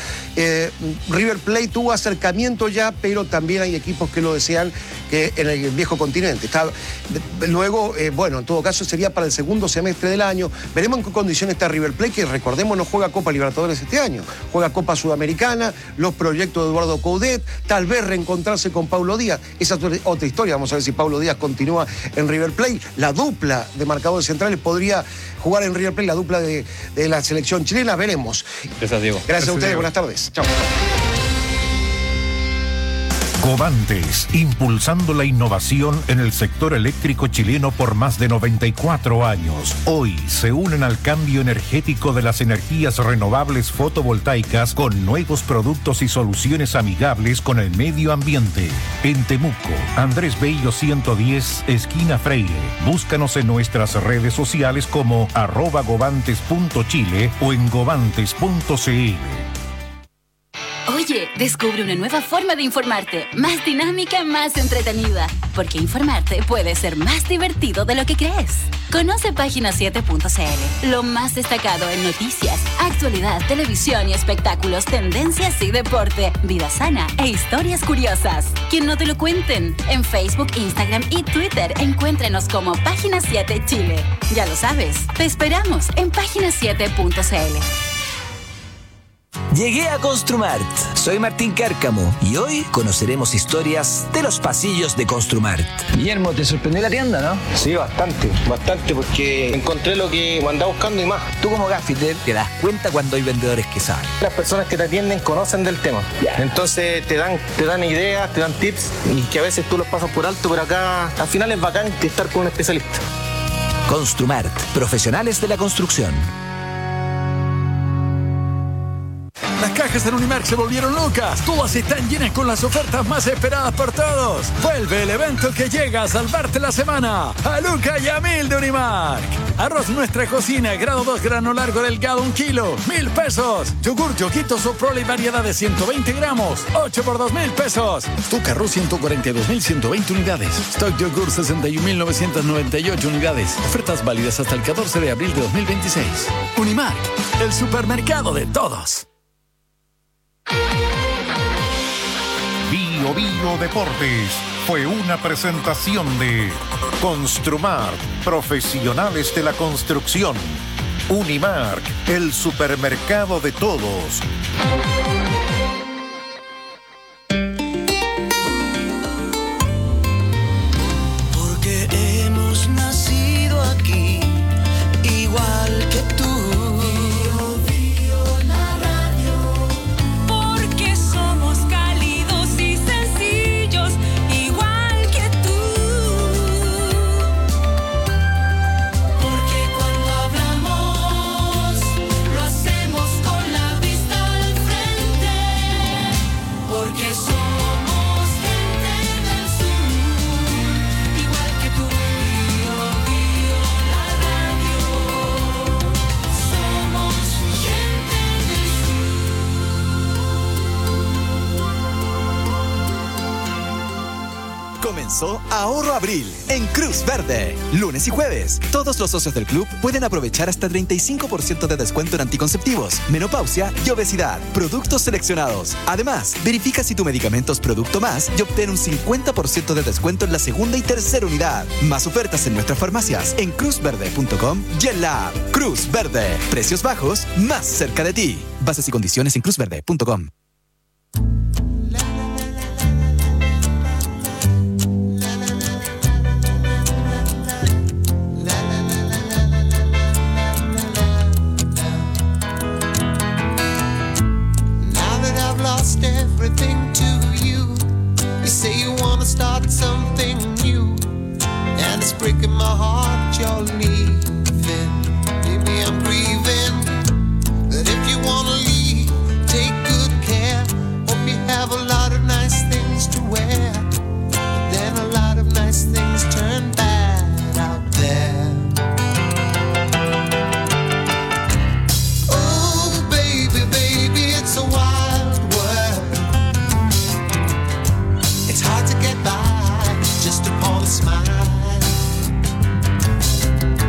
River Plate tuvo acercamiento ya, pero también hay equipos que lo desean en el viejo continente. Luego, bueno, en todo caso sería para el segundo semestre del año. Veremos en qué condiciones está River Plate, que recordemos no juega Copa Libertadores este año. Juega juega Copa Sudamericana, los proyectos de Eduardo Coudet, tal vez reencontrarse con Paulo Díaz. Esa es otra historia. Vamos a ver si Paulo Díaz continúa en River Plate. La dupla de marcadores centrales podría jugar en River Plate, la dupla de la selección chilena. Veremos. Gracias, Diego. Gracias a ustedes. Buenas tardes. Chao. Covantes, impulsando la innovación en el sector eléctrico chileno por más de 94 años. Hoy se unen al cambio energético de las energías renovables fotovoltaicas con nuevos productos y soluciones amigables con el medio ambiente. En Temuco, Andrés Bello 110, esquina Freire. Búscanos en nuestras redes sociales como @govantes.chile o en govantes.cl. Oye, descubre una nueva forma de informarte, más dinámica, más entretenida, porque informarte puede ser más divertido de lo que crees. Conoce página7.cl, lo más destacado en noticias, actualidad, televisión y espectáculos, tendencias y deporte, vida sana e historias curiosas. Que no te lo cuenten. En Facebook, Instagram y Twitter, encuéntrenos como Página 7 Chile. Ya lo sabes, te esperamos en página7.cl. Llegué a Construmart. Soy Martín Cárcamo y hoy conoceremos historias de los pasillos de Construmart. Guillermo, ¿te sorprendió la tienda, no? Sí, bastante, porque encontré lo que andaba buscando y más. Tú como gaffiter te das cuenta cuando hay vendedores que saben. Las personas que te atienden conocen del tema. Entonces te dan ideas, te dan tips y que a veces tú los pasas por alto, pero acá al final es bacán estar con un especialista. Construmart, profesionales de la construcción. Las cajas en Unimark se volvieron locas. Todas están llenas con las ofertas más esperadas por todos. Vuelve el evento que llega a salvarte la semana. A Luca y a 1000 de Unimark. Arroz Nuestra Cocina, grado 2, grano largo delgado, 1 kilo, 1.000 pesos. Yogur Yoquito Soprole y variedad de 120 gramos, 8 por 2.000 pesos. Stock Arroz 142.120 unidades. Stock Yogur 61.998 unidades. Ofertas válidas hasta el 14 de abril de 2026. Unimark, el supermercado de todos. Bio Bio Deportes fue una presentación de Construmart, profesionales de la construcción. Unimark, el supermercado de todos. Porque hemos nacido aquí, igual que tú. Comenzó Ahorro Abril en Cruz Verde. Lunes y jueves, todos los socios del club pueden aprovechar hasta 35% de descuento en anticonceptivos, menopausia y obesidad. Productos seleccionados. Además, verifica si tu medicamento es Producto Más y obtén un 50% de descuento en la segunda y tercera unidad. Más ofertas en nuestras farmacias en cruzverde.com y en la app. Cruz Verde. Precios bajos más cerca de ti. Bases y condiciones en cruzverde.com. Everything to you. You say you wanna start something new, and it's breaking my heart you're leaving. Maybe I'm grieving that if you wanna leave, take good care. Hope you have a lot of nice things to wear, but then a lot of nice things turn bad out there. Oh baby, baby, it's a wild world. It's hard to get by just upon a smile.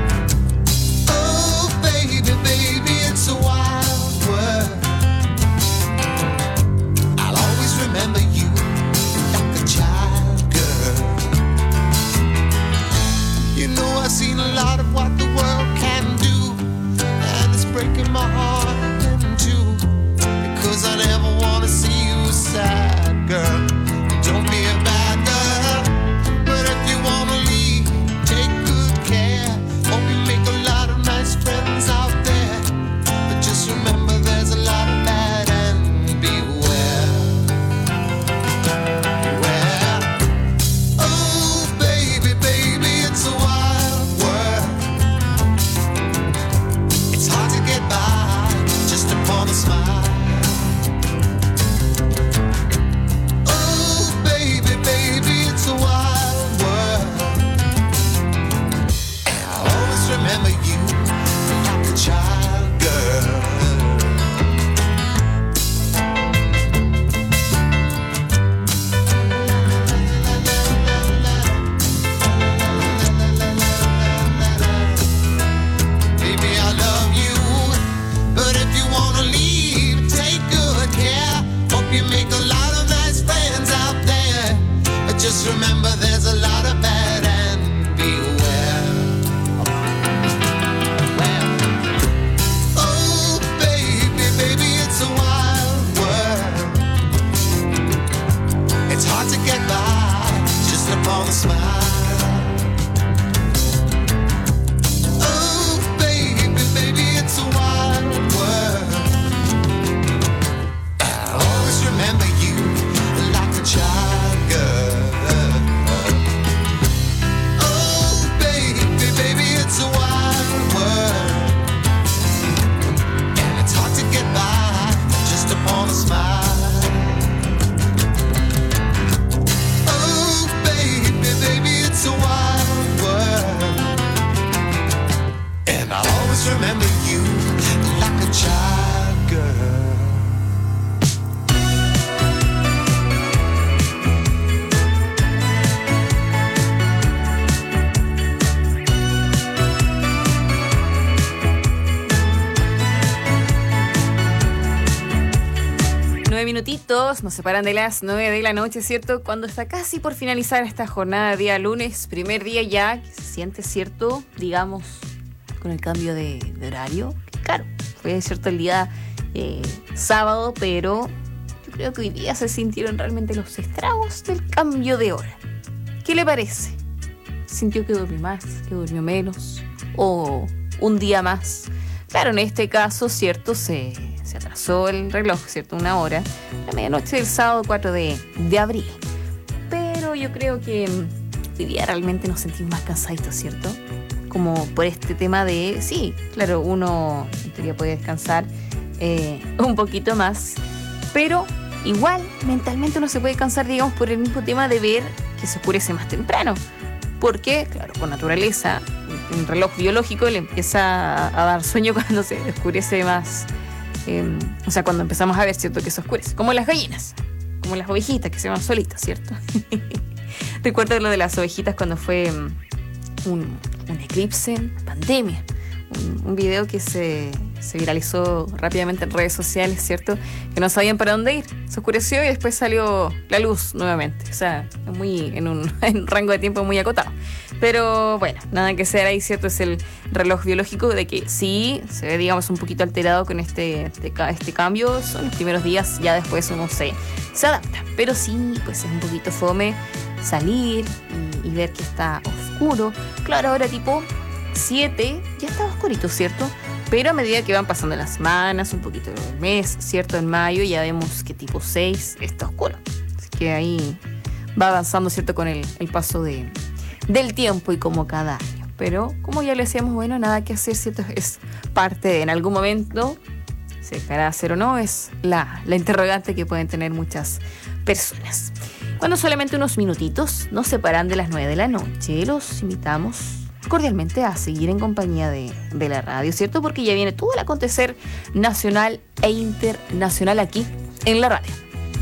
just upon a smile. Oh, baby, baby, it's a wild world. I'll always remember you like a child girl. Oh, baby, baby, it's a wild world. And it's hard to get by just upon a smile. It's a wild world, and I'll always remember you like a child girl. Minutitos nos separan de las 9 de la noche, ¿cierto? Cuando está casi por finalizar esta jornada, día lunes, primer día ya, que se siente, ¿cierto? Digamos, con el cambio de horario. Claro, fue cierto el día sábado, pero yo creo que hoy día se sintieron realmente los estragos del cambio de hora. ¿Qué le parece? ¿Sintió que durmió más, que durmió menos? ¿O un día más? Claro, en este caso, ¿cierto? Se atrasó el reloj, ¿cierto? Una hora, la medianoche del sábado 4 de abril. Pero yo creo que hoy día realmente nos sentimos más cansaditos, ¿cierto? Como por este tema de, sí, claro, uno en teoría puede descansar un poquito más, pero igual mentalmente uno se puede cansar, digamos, por el mismo tema de ver que se oscurece más temprano. Porque, claro, por naturaleza, un reloj biológico le empieza a dar sueño cuando se oscurece más. O sea, cuando empezamos a ver, ¿cierto?, que se oscurece. Como las gallinas, como las ovejitas que se van solitas, ¿cierto? Recuerdo lo de las ovejitas cuando fue un eclipse en pandemia. Un video que se viralizó rápidamente en redes sociales, ¿cierto? Que no sabían para dónde ir. Se oscureció y después salió la luz nuevamente. O sea, en un rango de tiempo muy acotado. Pero bueno, nada que sea ahí, ¿cierto? Es el reloj biológico de que sí se ve, digamos, un poquito alterado con este cambio. Son los primeros días, ya después uno se adapta. Pero sí, pues es un poquito fome salir y ver que está oscuro. Claro, ahora tipo 7 ya está oscurito, ¿cierto? Pero a medida que van pasando las semanas, un poquito del mes, ¿cierto? En mayo ya vemos que tipo 6 está oscuro. Así que ahí va avanzando, ¿cierto? Con el paso del tiempo y como cada año. Pero como ya le decíamos, bueno, nada que hacer, ¿cierto? Es parte de, en algún momento, se dejará hacer o no, es la interrogante que pueden tener muchas personas. Cuando solamente unos minutitos nos separan de las 9 de la noche, los invitamos cordialmente a seguir en compañía de la radio, ¿cierto? Porque ya viene todo el acontecer nacional e internacional aquí en la radio.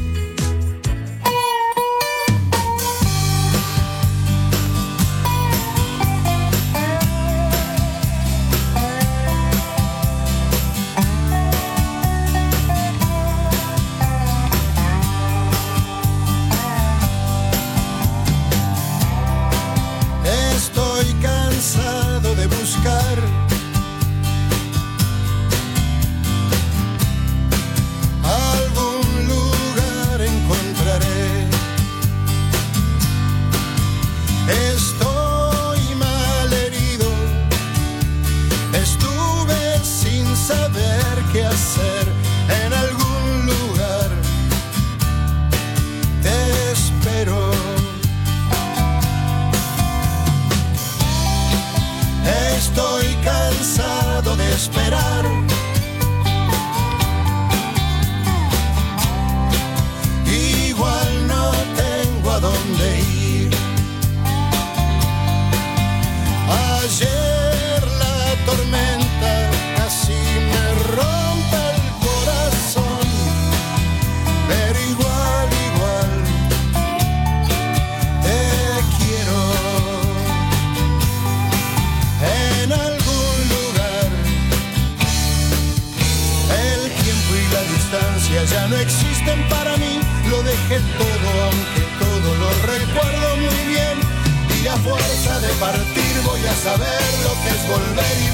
Ya no existen para mí, lo dejé todo, aunque todo lo recuerdo muy bien. Y a fuerza de partir voy a saber lo que es volver y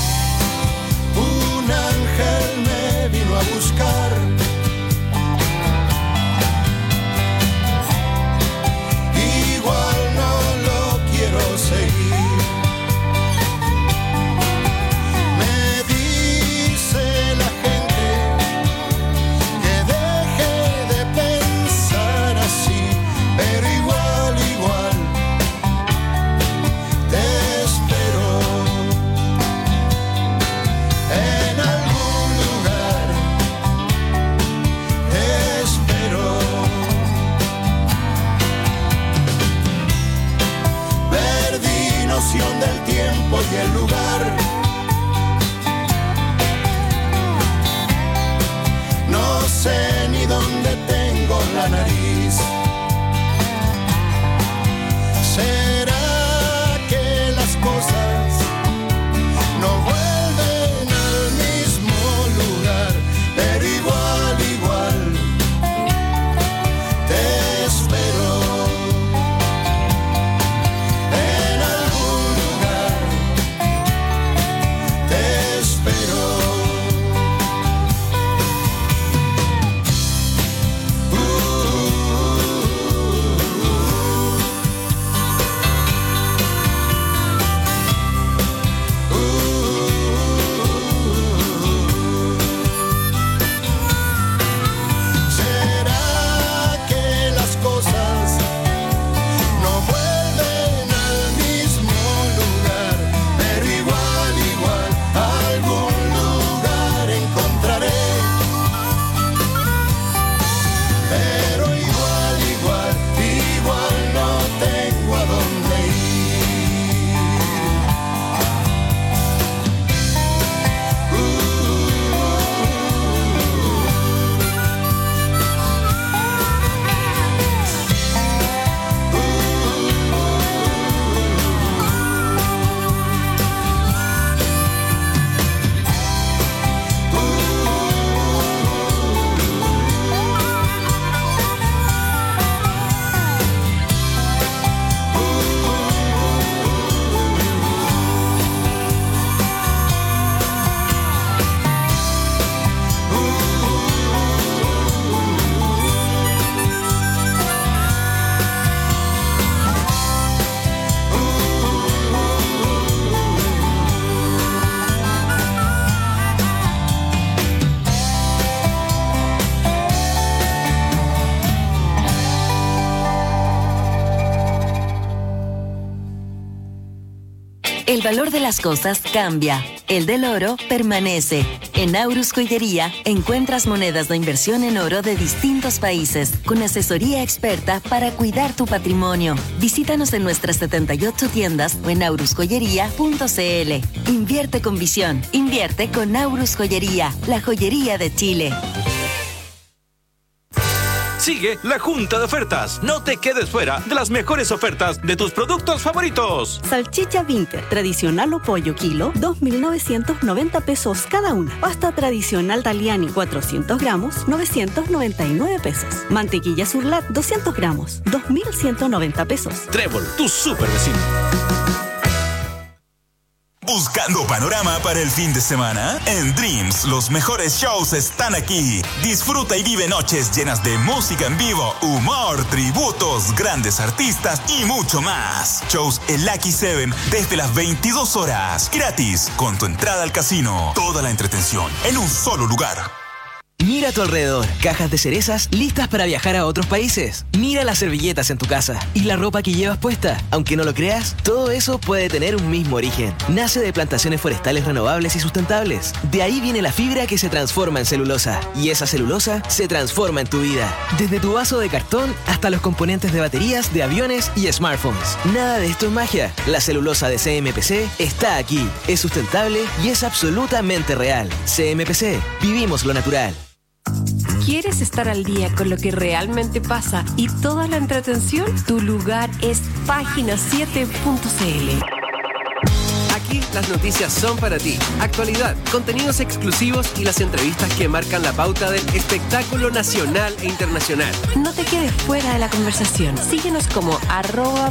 volver. Un ángel me vino a buscar donde tengo la nariz. ¿Será que las cosas no vuelven al mismo lugar? Pero igual, igual, te espero en algún lugar, te espero. El valor de las cosas cambia. El del oro permanece. En Aurus Joyería encuentras monedas de inversión en oro de distintos países, con asesoría experta para cuidar tu patrimonio. Visítanos en nuestras 78 tiendas o en aurusjoyería.cl. Invierte con visión. Invierte con Aurus Joyería, la joyería de Chile. Sigue la Junta de Ofertas. No te quedes fuera de las mejores ofertas de tus productos favoritos. Salchicha Winter, tradicional o pollo kilo, 2.990 pesos cada una. Pasta tradicional Taliani, 400 gramos, 999 pesos. Mantequilla Surlat, 200 gramos, 2.190 pesos. Trébol, tu super vecino. ¿Buscando panorama para el fin de semana? En Dreams, los mejores shows están aquí. Disfruta y vive noches llenas de música en vivo, humor, tributos, grandes artistas y mucho más. Shows en Lucky 7 desde las 22 horas. Gratis, con tu entrada al casino. Toda la entretención en un solo lugar. Mira a tu alrededor, cajas de cerezas listas para viajar a otros países. Mira las servilletas en tu casa y la ropa que llevas puesta. Aunque no lo creas, todo eso puede tener un mismo origen. Nace de plantaciones forestales renovables y sustentables. De ahí viene la fibra que se transforma en celulosa. Y esa celulosa se transforma en tu vida. Desde tu vaso de cartón hasta los componentes de baterías, de aviones y smartphones. Nada de esto es magia. La celulosa de CMPC está aquí. Es sustentable y es absolutamente real. CMPC, vivimos lo natural. ¿Quieres estar al día con lo que realmente pasa y toda la entretención? Tu lugar es página7.cl. Aquí las noticias son para ti. Actualidad, contenidos exclusivos y las entrevistas que marcan la pauta del espectáculo nacional e internacional. No te quedes fuera de la conversación. Síguenos como